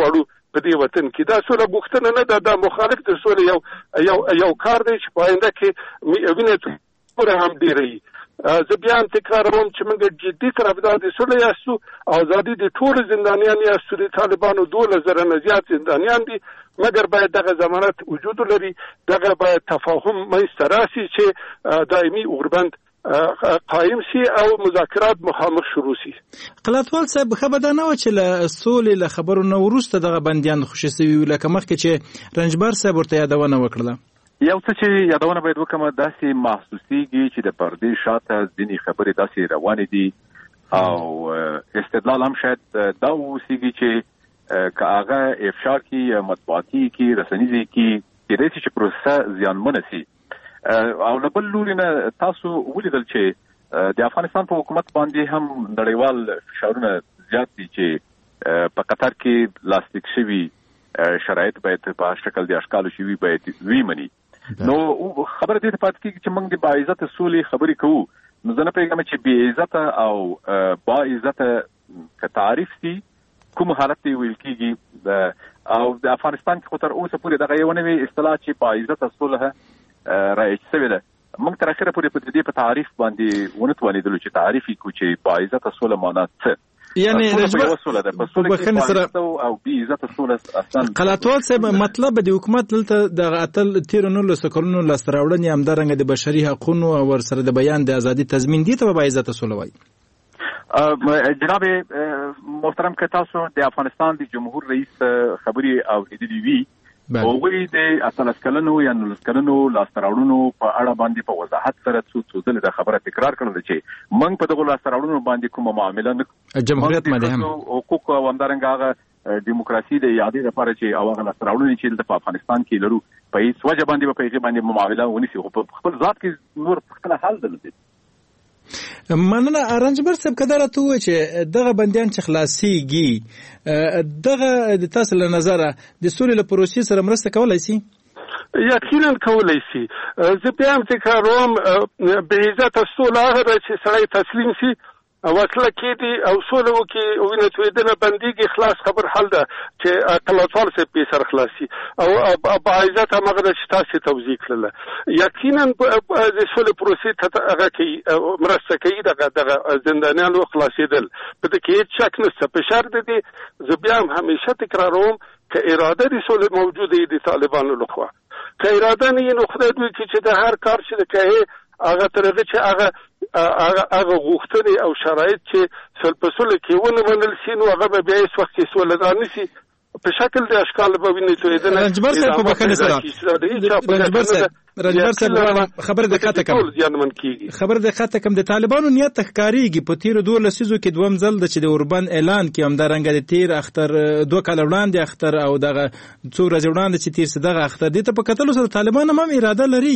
په دې وطن کې. دا سوله غوښتنه نه ده، دا مخالف د سولې یو یو یو کار دی چې په آینده کې وینې پوره هم ډېروي. زه بیا هم تکراروم چې موږ جدي طرفدار د سولې یاستو، ازادي د ټولو زندانیان یاستو، د طالبانو دولس زره نه زیات زندانیان دي، مګر باید دغه ضمانت وجود ولري، دغه باید تفاهم منځته راسي چې دایمي اوربند قایم شي او مذاکرات مخامخ شروع شي. قلاتوال صاحب خبر ده نه و چې له سولې له خبرو نه وروسته دغه بندیان خوشي سوي لکه مخکې چې رنجبر صاحب ورته یادونه وکړله. یو څه چې یادونه باید وکړم داسې محسوسیږي چې د پردې شاته ځینې خبرې داسې روانې دي او استدلال هم شاید دا اوسېږي چې که هغه افشا کي مطبوعاتي کي رسنیزې کي کېدای شي چې پروسه زیانمنه سي. او له بل لوري نه تاسو ولیدل چې د افغانستان په حکومت باندې هم نړیوال فشارونه زیات دي چې په قطر کې لاسلیک شوي شرایط باید په شکل د اشکالو شوي باید ویمني. نو خبره دې ته پاتې کېږي چې موږ د با عزته سولې خبرې کوو، نو زه نه پوهېږم چې بې عزته او با عزته که تعریف سي کوم حالت ته ویل کېږي. او د افغانستان کې خو تر اوسه پورې دغه یو نوې اصطلاح چې با عزته سوله رایج شوې ده، موږ تر اخره پورې په دې په تعریف باندې ونه توانېدلو چې تعریف یې کړو چې با عزته سوله معنا څه. یعنی رجبه بخنه سره او بي عزت سوله اصلا قلاتوال صاحب مطلب د حکومت دلته د اتل تیر نو له سکرونو لاستراوړنې هم درنګ د بشري حقوقو او ور سره د بیان د ازادي تضمین دي ته با عزت سوله وای. جناب محترم که تاسو د افغانستان د جمهور رئیس خبري او د وی او وی د اصل کلنو یا نو کلنو لاستراوړنو په اړه باندې په وضاحت سره څو څو ځله د خبره تکرار کړل چې موږ په دغه لاستراوړنو باندې کومه معامله نه جمهوریت باندې هم حقوق او همدارنګه هغه دیموکراسي د یادې لپاره چې او هغه لاستراوړنې چې د افغانستان کې لرو په هیڅ وجه باندې په هغه باندې معامله ونیسي خو په خپل ذات کې نور خپل حل دلته. مننه رنجبر صاحب کدار ته و چې دغه بندیان چې خلاصيږي دغه د تاسو له نظر د سولې له پروسې سره مرسته کولای شي؟ یقینا کولای شي. زه بیا هم تکراروم به عزت سوله هغه چې سړی تسلیم شي وصله کېدي او سوله وکړي او وینې تویېدنه بندېږي، خلاص خبر حل ده چې قلاتوال صاحب پې سره خلاص شي او با عزت همغه ده چې تاسې توضیح کړله. یقینا د سولې پروسې ته هغه کوي مرسته کوي دغه دغه زندانیانو خلاصېدل، په دې کې هېڅ شک نشته. په شرط دی زه بیا هم همیشه تکراروم که اراده د سولې موجوده وي د طالبانو لخوا، که اراده نه وي نو خدای دوی کړي چې د هر کار چې د کوي هغه تر هغه چې هغه هغه هغه غوښتنې او شرایط چې سل په سوله کې ونه منل شي نو هغه به بیا هېڅ وخت کې سولهدار نه شي. په شکل د اشکال به وینې تویېدنه رنجبر صاحب په بخښنې سره رنجبر صاحب رنجبر صاحب خبر دقت کم زیانمن کېږي خبر دقت کم د طالبانو نیت ښکارېږي په تېرو دولسو لسیزو کې دویم ځل د چې د اوربند اعلان کې همدارنګه د تېر اختر دوه کاله وړاندې اختر او دغه څو ورځې وړاندې چې تېر سي دغه اختر دې ته په کتلو سره طالبان هم اراده لري.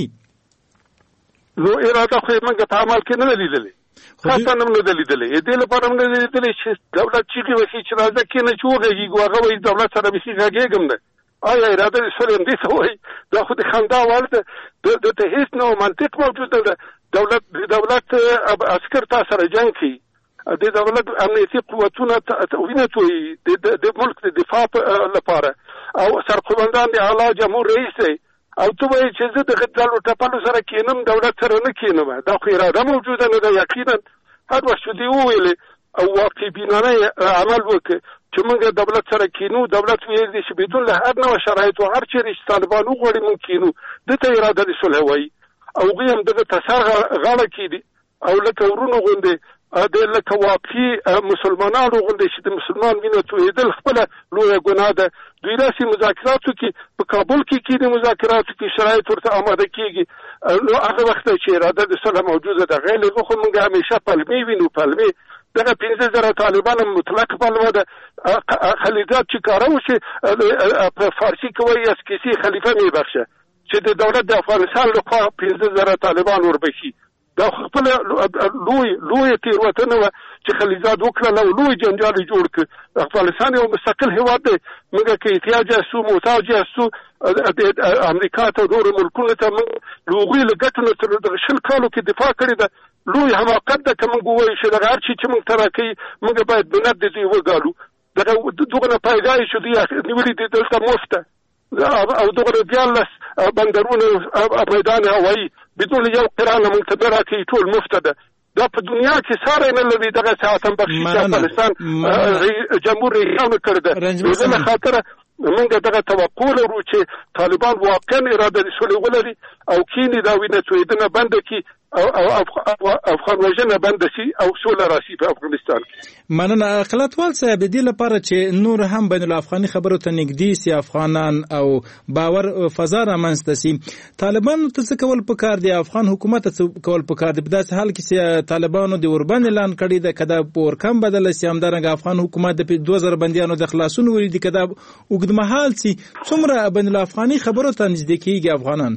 نو اراده خو یې موږ په عمل کې نه ده لیدلې، خاصه نه ده لیدلې. دې لپاره موږ نه لیدلې چې دولت چیغې وکړي چې راځه کېنه چې وغږېږو، هغه وایي دولت سره بیخي غږېږم نه. آیا اراده د سولې همدې ته وایي؟ دا خو د خندا وړ ده، دلته هېڅ نوع منطق موجود نه ده. دولت د دولت عسکر تا سره جنګ کوي، د دولت امنیتي قوتونه وینه تویي د ملک د دفاع لپاره او سرقومندان د اعلی جمهور رئیس دی او ته وایي چې زه د غدالو ټپلو سره کېنم دولت سره نه کېنم. دا خو اراده موجوده نه ده. یقینا هر وخت چې دې وویلې او واقع بینانه عمل وکړي چې موږ دولت سره کېنو، دولت ویل دي چې بدون له هر نوع شرایطو هر چېرې چې طالبان وغواړي موږ کېنو، دې ته اراده د صلح وایي. او هغوی هم دغه ته سر غاړه کېدي او لکه ورونو غوندې د لکه واقعي مسلمانانو غوندې چې د مسلمان وینه تویېدل خپله لویه ګناه ده. دوی داسې مذاکراتو کې په کابل کې کېږي، مذاکراتو کې شرایط ورته آماده کېږي، نو هغه وخت چې اراده د صلح موجوده ده. غیر هغه خو موږ همیشه پلمې وینو، پلمې دغه پنځه زره طالبان مطلق پلمه ده. خلیجات چې کاره وشي په فارسي کې وایي اسکیسي خلیفه میبخشه چې د دولت د افغانستان لخوا پنځه زره طالبان وربشي. دا خپل لوی لوی تیروتنه وه چې خلیجات وکړل او لوی جنجال جوړ کړ. افغانستان یو مستقل هېواد دی، موږ که احتیاج یاستو محتاج یاستو د امریکا ته نورو ملکونو ته موږ له هغوی له ګټو نه تر دغه شل کالو کې دفاع کړې ده. لوی حماقت ده که موږ ووایو چې دغه هر شي چې موږ ته راکوي موږ باید منت د دوی وګالو. دغه دغه پایګای شو دی نیولې دي دلته مفته او دغه دیالس بندرونه میدان هوایی بدون یو قران منتظره کې ټول مفته ده. دا په دنیا کې ساره نه لري دغه ساعتم بخشي چې افغانستان جمهور ریاض کړ ده. زه نه خاطر موږ دغه توقع لرو چې طالبان واقعا اراده د سولې ولري او کینی دا وینه تویدنه بند کی او او افغان وژنه بند شي او سوله راشي په افغانستان کې. مننه خلاتوال صاحب د دې لپاره چې نور هم بین الافغاني خبرو ته نږدې سي افغانان او باور فضا رامنځته سي. طالبان ته څه کول پکار دي؟ افغان حکومت څه کول پکار دي؟ په داسې حال کې چې طالبانو د اوربن اعلان کړی دی کدا پور کم بدل سي همدارنګه افغان حکومت د دوه زره بنديانو د خلاصون ویل دي کدا وګدمحال سي. څومره بین الافغاني خبرو ته نږدې کیږي افغانان؟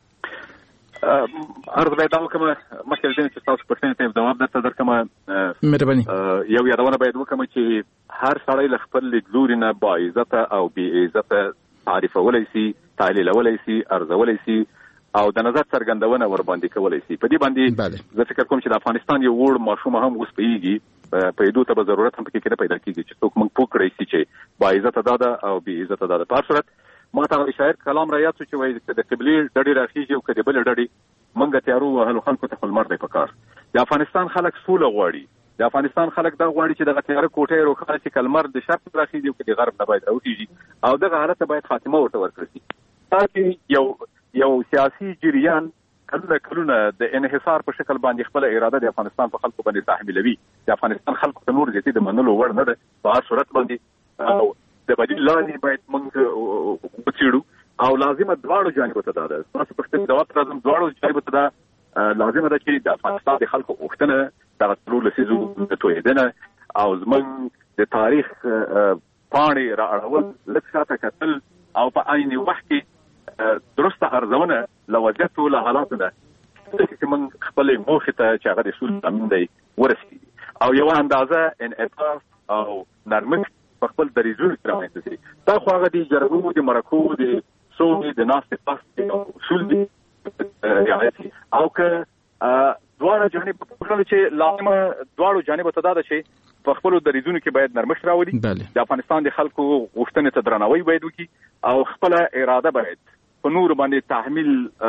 عرض باید دا وکړم مخکې له دې چې تاسو پوښتنې ته ځواب درته درکړم. مهرباني یو یادونه باید وکړم چې هر سړی له خپل لیدلوري نه با عزته او بې عزته تعریفولی سي، تحلیلولی سي، ارزولی سي او د نظر څرګندونه ورباندې کولی سي. په دې باندې زه فکر کوم چې د افغانستان یو وړ ماشوم هم اوس پوهېږي په دې ته به ضرورت هم پکې نه پیدا کېږي چې څوک موږ پوه کړی سي چې با عزته دا ده او بې عزته دا ده. په هر صورت ما ته شاعر کلام را یاد شو چې وایي د قبلې ډډې راخېږي او که د بلې ډډې موږ تیارو وهلو خلکو ته خپل مرد دی په کار. د افغانستان خلک سوله غواړي. د افغانستان خلک دا غواړي چې دغه تیاره کوټې روښانه شي، که لمر د شرق راخېږي او که د غرب نه باید راوخېږي او دغه حالت ته باید خاتمه ورته ورکړل شي. تاکې یو یو سیاسي جریان کلونه کلونه د انحصار په شکل باندې خپل اراده د افغانستان په خلکو باندې تحمیلوي. د افغانستان خلکو ته نور زیاتې د منلو وړ نه ده. په هر صورت باندې او د بدیل لارې باید موږ وڅېړو او لازمه دواړو جانبو ته دا ده. تاسو پوښتنې ځواب ته راځم. دواړو جانبو ته دا لازمه ده چې د افغانستان د خلکو غوښتنه دغه څلور لسیزو د تویېدنه او زموږ د تاریخ پاڼې را اړول لږ شاته کتل او په عین وخت کې درسته ارزونه له وضعیتو له حالاتو نه چې موږ خپلې موخې ته چې هغه د سولې تامین دی ورسېږي او یوه اندازه انعطاف او نرمښت په خپل دریځونو کې رامنځته شي. دا خو هغه د جرګو د مرکو د سولې د ناستې پاستې او اصول دي رعایت شي او که دواړه جانب پوښتنه چې لازمه دواړو جانبو ته دا ده چې په خپلو دریځونو کې باید نرمښت راولي. د افغانستان د خلکو غوښتنې ته درناوی باید وکړي او خپله اراده باید په نورو باندې تحمیل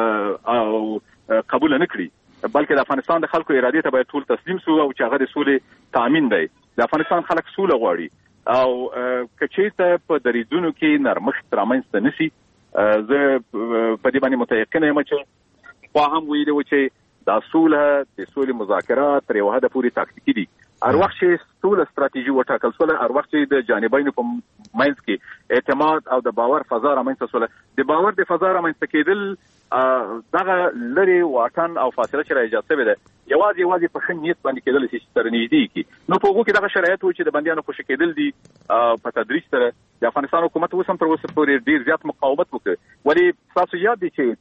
او قبول نه کړي، بلکې د افغانستان د خلکو ارادې ته باید ټول تسلیم سو او چې هغه د سولې تامین دی. د افغانستان خلک سوله غواړي او که چېرته په دریځونو کې نرمښت رامنځته نه شي، زه په دې باندې متیقنه یم چې خوا هم ویلي و چې دا سوله د سولې مذاکرات تر یو حده پورې تاکتیکي دي. هر وخت چې سوله ستراتیژي وټاکل سوله، هر وخت چې د جانبینو په منځ کې اعتماد او د باور فضا رامنځته سوله، د باور د فضا رامنځته کېدل دغه لرې واټن او فاصله چې را ایجاد شوې ده یوازې یوازې په ښه نیت باندې کېدلی شي چې سره نږدې کړي. نو په هغو کې دغه شرایط و چې د بندیانو خوشي کېدل دي په تدریج سره. د افغانستان حکومت اوس هم تر اوسه پورې ډېر زیات مقاومت وکړ. ولې ستاسو یاد دی چې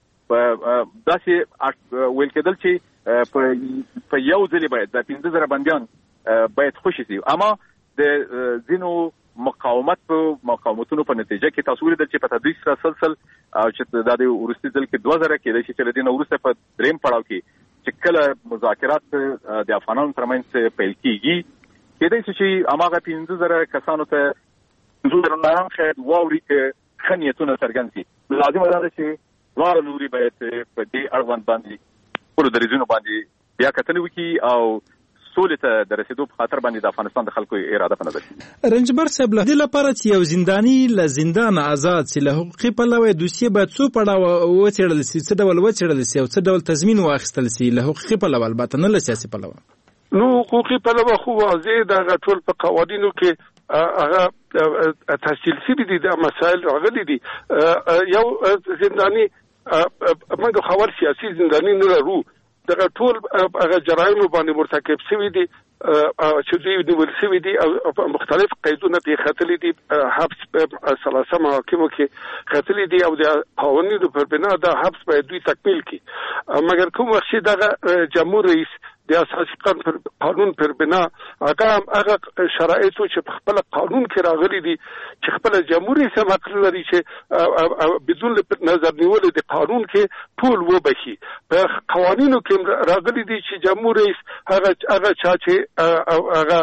داسې ویل کېدل چې په یو ځلې باید د پنځه زره بندیان باید خوشي شي، اما د ځینو مقاومت په مقاومتونو په نتیجه کې تاسو ولیدل چې په تدریج سره سلسل او چې دا د وروستي ځل کې دوه زره کېدای شي چې له دې نه وروسته په درېیم پړاو کې چې کله مذاکرات د افغانانو ترمنځ پیل کېږي، کېدای شي چې هماغه پنځه زره کسانو ته پنځه زره نه هم شاید واوري چې ښه نیتونه څرګند شي. لازمه دا ده چې دواړه لوري باید په دې اړوند باندې خپلو دریځونو باندې بیا کتنې وکړي او سولې ته د رسیدو په خاطر باندې د افغانستان د خلکو اراده په نظر کې. رنجبر صاحب له دې لپاره چې یو زنداني له زندان آزاد سي، له حقوقي پلوه دوسیه باید څو پړاوه وڅېړل سي، څه ډول وڅېړل سي او څه ډول تضمین واخیستل سي له حقوقي پلوه، البته نه له سیاسي پلوه؟ نو حقوقي پلوه خو واضح دغه ټول په قوانینو کې هغه تحصیل شوي دي، دا مسایل راغلي دي. یو زنداني موږ خبر سیاسي زنداني نه لرو، دغه ټول هغه جرایم باندې مرتکب شوي دي چې دوی نیول شوي دي او مختلف قیدونه پرې ختلي دي، حبس په ثلاثه محاکمو کې ختلي دي او د قوانینو پر بنا دا حبس باید دوی تکمیل کړي. مګر کوم وخت چې دغه جمهور رئیس د اساسي قانون پر بنا هغه هغه شرایطو چې په خپل قانون کې راغلي دي چې خپل جمهور رئیس هم حق لري چې بدون نظر نیولو د قانون کې ټول وبخي. په قوانینو کې راغلي دي چې جمهور رئیس هغه هغه چا چې هغه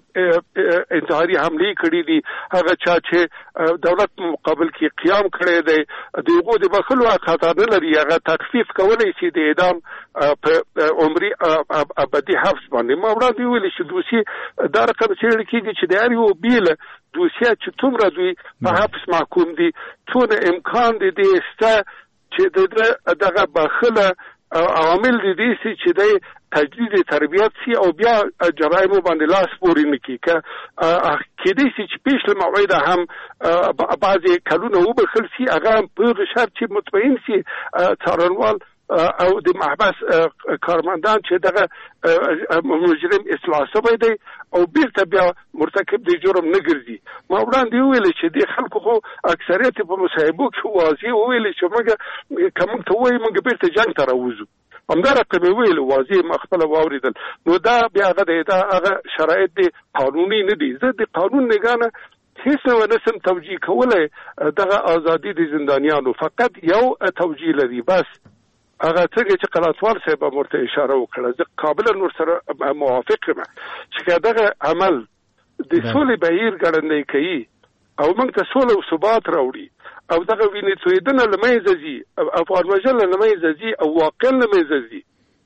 انتحاري حملې کړې دي، هغه چا چې دولت مقابل کې قیام کړی دی، دغه د بخلو خطا نه لري. هغه تخفیف کولی شي د اعدام په عمري ابدي حبس باندې. ما وړاندې ویل چې دوسي دا رقم څېړل کېږي چې د هر یو بیل دوسیه چې څومره دوی په حبس محکوم دي، څونه امکان دی دې شته چې دغه بخله عوامل دي دي چې د تجدید تربیت سي او بیا جرایمو باندې لاس پورې نه کړي. که کېدای شي چې پیش له موعده هم بعضې کلونه وبخښل سي، هغه په هغه شرط چې مطمئن سي څارنوال او د محبس کارمندان چې دغه مجرم اصلاح شوی دی او بیرته بیا مرتکب د جرم نه ګرځي. ما وړاندې وویل چې د خلکو خو اکثریت په مصاحبو کې واضح وویل چې موږ که موږ ته ووایي موږ بیرته جنګ ته راوځو، همدا رقم یې ویل واضح ما خپله واورېدل. نو دا بیا هغه دی، دا هغه شرایط دی قانوني نه دي. زه د قانون نګاه نه هیڅ نه نسم توجیه کولی دغه ازادي د زندانیانو، فقط یو توجیه لري بس. هغه څنګه چې قلاتوال صاحب ورته اشاره وکړه، زه قابلا ورسره موافق یم چې دغه عمل د سولې بهیر ګړندی کوي او موږ ته سوله او ثبات راوړي او دغه وینې تویېدنه له منځه ځي، افغان وژنه له منځه ځي او واقعا له منځه ځي.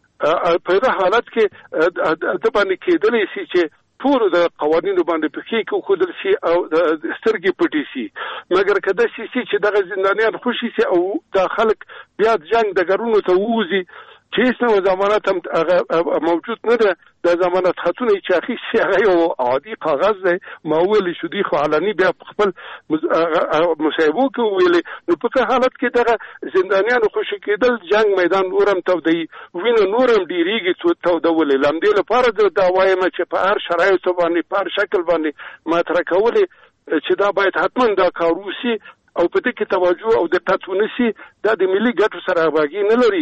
په دغه حالت کې ده باندې کېدلی شي چې ټولو د قوانینو باندې پښې کېښودل شي او سترګې پټې شي، مګر که داسې شي چې دغه زندانیان خوشي شي او دا خلک بیا جنګ ډګرونو ته ووځي چې هېڅ نوع ضمانت هم هغه موجود نه ده. د ضمانت خطونه چې اخیستي هغه یو عادي کاغذ دی. ما ویلې شو دوی خو علني بیا په خپل مصاحبو کې وویلې. نو په که حالت کې دغه زندانیانو خوشي کېدل جنګ میدان نور هم تودوي، وینه نور هم ډېرېږي تودولې. له همدې لپاره زه دا وایم چې په هر شرایطو باندې په هر شکل باندې مطرح کولې چې دا باید حتما دا کار وشي او په دې کې توجه او دقت ونشي. دا د ملي ګټو سره همغږي نه لري،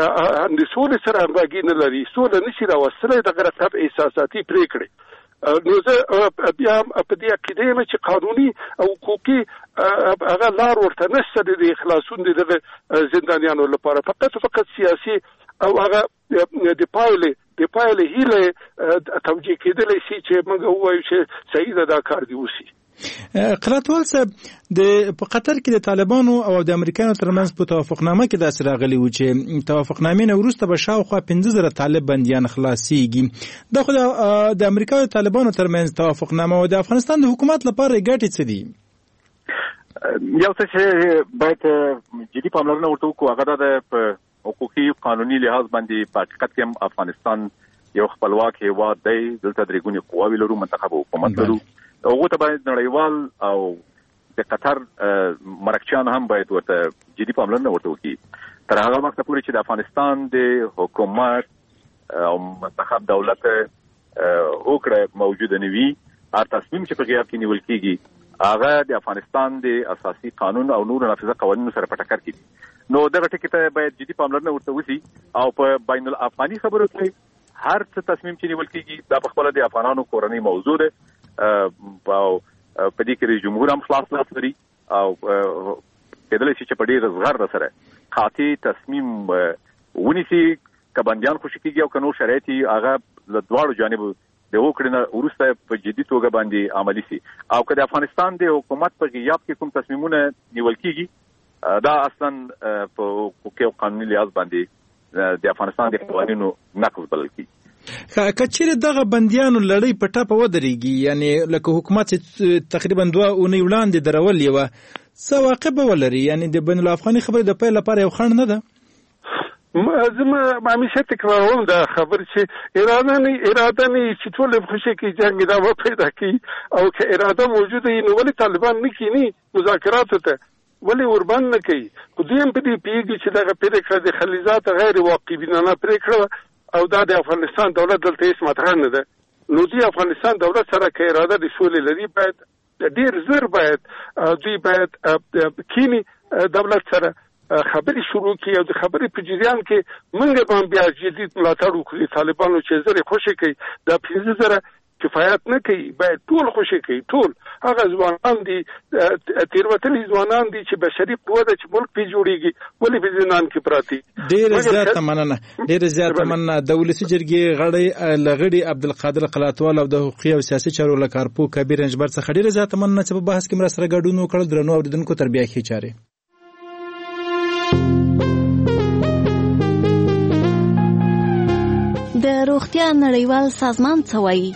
د سولې سره همغږي نه لري، سوله نشي راوستلی دغه رقم احساساتي پرېکړې. نو زه بیا په دې عقیده یم چې قانوني او حقوقي هغه لار ورته نشته د خلاصون دغه زندانیانو لپاره، فقط فقط سیاسي او هغه د پایلې د پایلې هیله توجیه کېدلی شي چې موږ ووایو چې صحیح ده دا کار دې وشي. قلاتوال صاحب د په قطر کې د طالبانو او د امریکایانو ترمنځ په توافقنامه کې داسې راغلی و چې توافقنامې نه وروسته به شاوخوا پنځه زره طالب بندیان خلاصېږي. دا خو د امریکا او طالبانو ترمنځ توافقنامه او د افغانستان د حکومت لپاره ګټې څه دي؟ یو څه چې باید جدي پاملرنه ورته وکړو هغه دا د په حقوقي قانوني لحاظ باندې په حقیقت کې هم افغانستان یو خپلواک هېواد دی. دلته درې ګونې قواوې لرو، منتخب حکومت لرو. هغه ته باید نړیوال او د قطر مرکچیان هم باید ورته جدي پاملرنه ورته وکړي. تر هغه وخته پورې چې د افغانستان د حکومت او منتخب دولت هوکړه موجوده نه وي، هر تصمیم چې په غیاب کې نیول کېږي هغه د افغانستان د اساسي قانون او نورو نافذه قوانینو سره په ټکر کې دي. نو دغه ټکي ته باید جدي پاملرنه ورته وشي او په بین الافغاني خبرو کې هر څه تصمیم چې نیول کېږي دا په خپله د افغانانو کورنۍ موضوع ده او په دې کې رئیس جمهور هم خلاص لاس لري او کېدلی شي چې په ډېر زغرده سره قاطع تصمیم ونیسي. که بندیان خوشي کېږي او که نور شرایط یې هغه له دواړو جانبو د هوکړې نه وروسته په جدي توګه باندې عملي سي. او که د افغانستان د حکومت په غیاب کې کوم تصمیمونه نیول کېږي دا اصلا په حقوقي او قانوني لحاظ باندې د افغانستان د قوانینو نقض بلل کېږي. که چیرې دغه بندیانو لړۍ په ټاپه ودرېږي، یعنې لکه حکومت تقریبا دوه اونۍ وړاندې درولې وه، څه واقع به ولري؟ یعنې د بین الافغاني خبرې د پیل لپاره یو خنډ نه ده؟ زه همیشه تکراروم دا خبر چې اراده نه اراده نه چې ټول خوشي کې جنګ دا و پیدا کی او که اراده موجوده وي نو ولې طالبان نه کینی مذاکرات ته ولې وربان نه کوي؟ خو دوی هم په دې پیږي چې دغه پریکړه د خلیزات غیر واقعبینانه پریکړه او دا د افغانستان دولت دلته هیڅ مطرح نه ده. نو دوی افغانستان دولت سره که اراده د سولې لري باید ډېر زر باید دوی باید کینی دولت سره خبرې شروع کړي او د خبرې په جریان کې موږ به هم بیا جدید ملاتړ وکړو طالبانو چې زر خوشي کوي دا پنځه زره کفایت نه کوي باید ټول خوشي کوي ټول هغه ځوانان دي تیروتلي ځوانان دي چې بشري قوه ده چې ملک پې جوړیږي ولې په زندان کې پراته ډېر زیاته مننه ډېر زیاته مننه د ولسي جرګې غړی لغړي عبدالقادر قلاتوال او د حقوقي او سیاسي چارو له کارپو کبیر انجبر څخه ډېر زیاته مننه چې په بحث کې مرسته ګډون وکړل. درنو اوریدونکو تر بیا ښې چارې. د روغتیا نړیوال سازمان څه وایي؟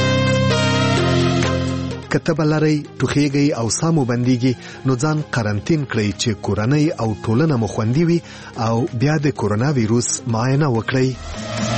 کته بلری ټوخیږي او سامو بنديږي نو ځان قرنټین کړئ چې کورنۍ او ټولنه مو خوندي وي او بیا د کورونا وایروس معاینه وکړئ.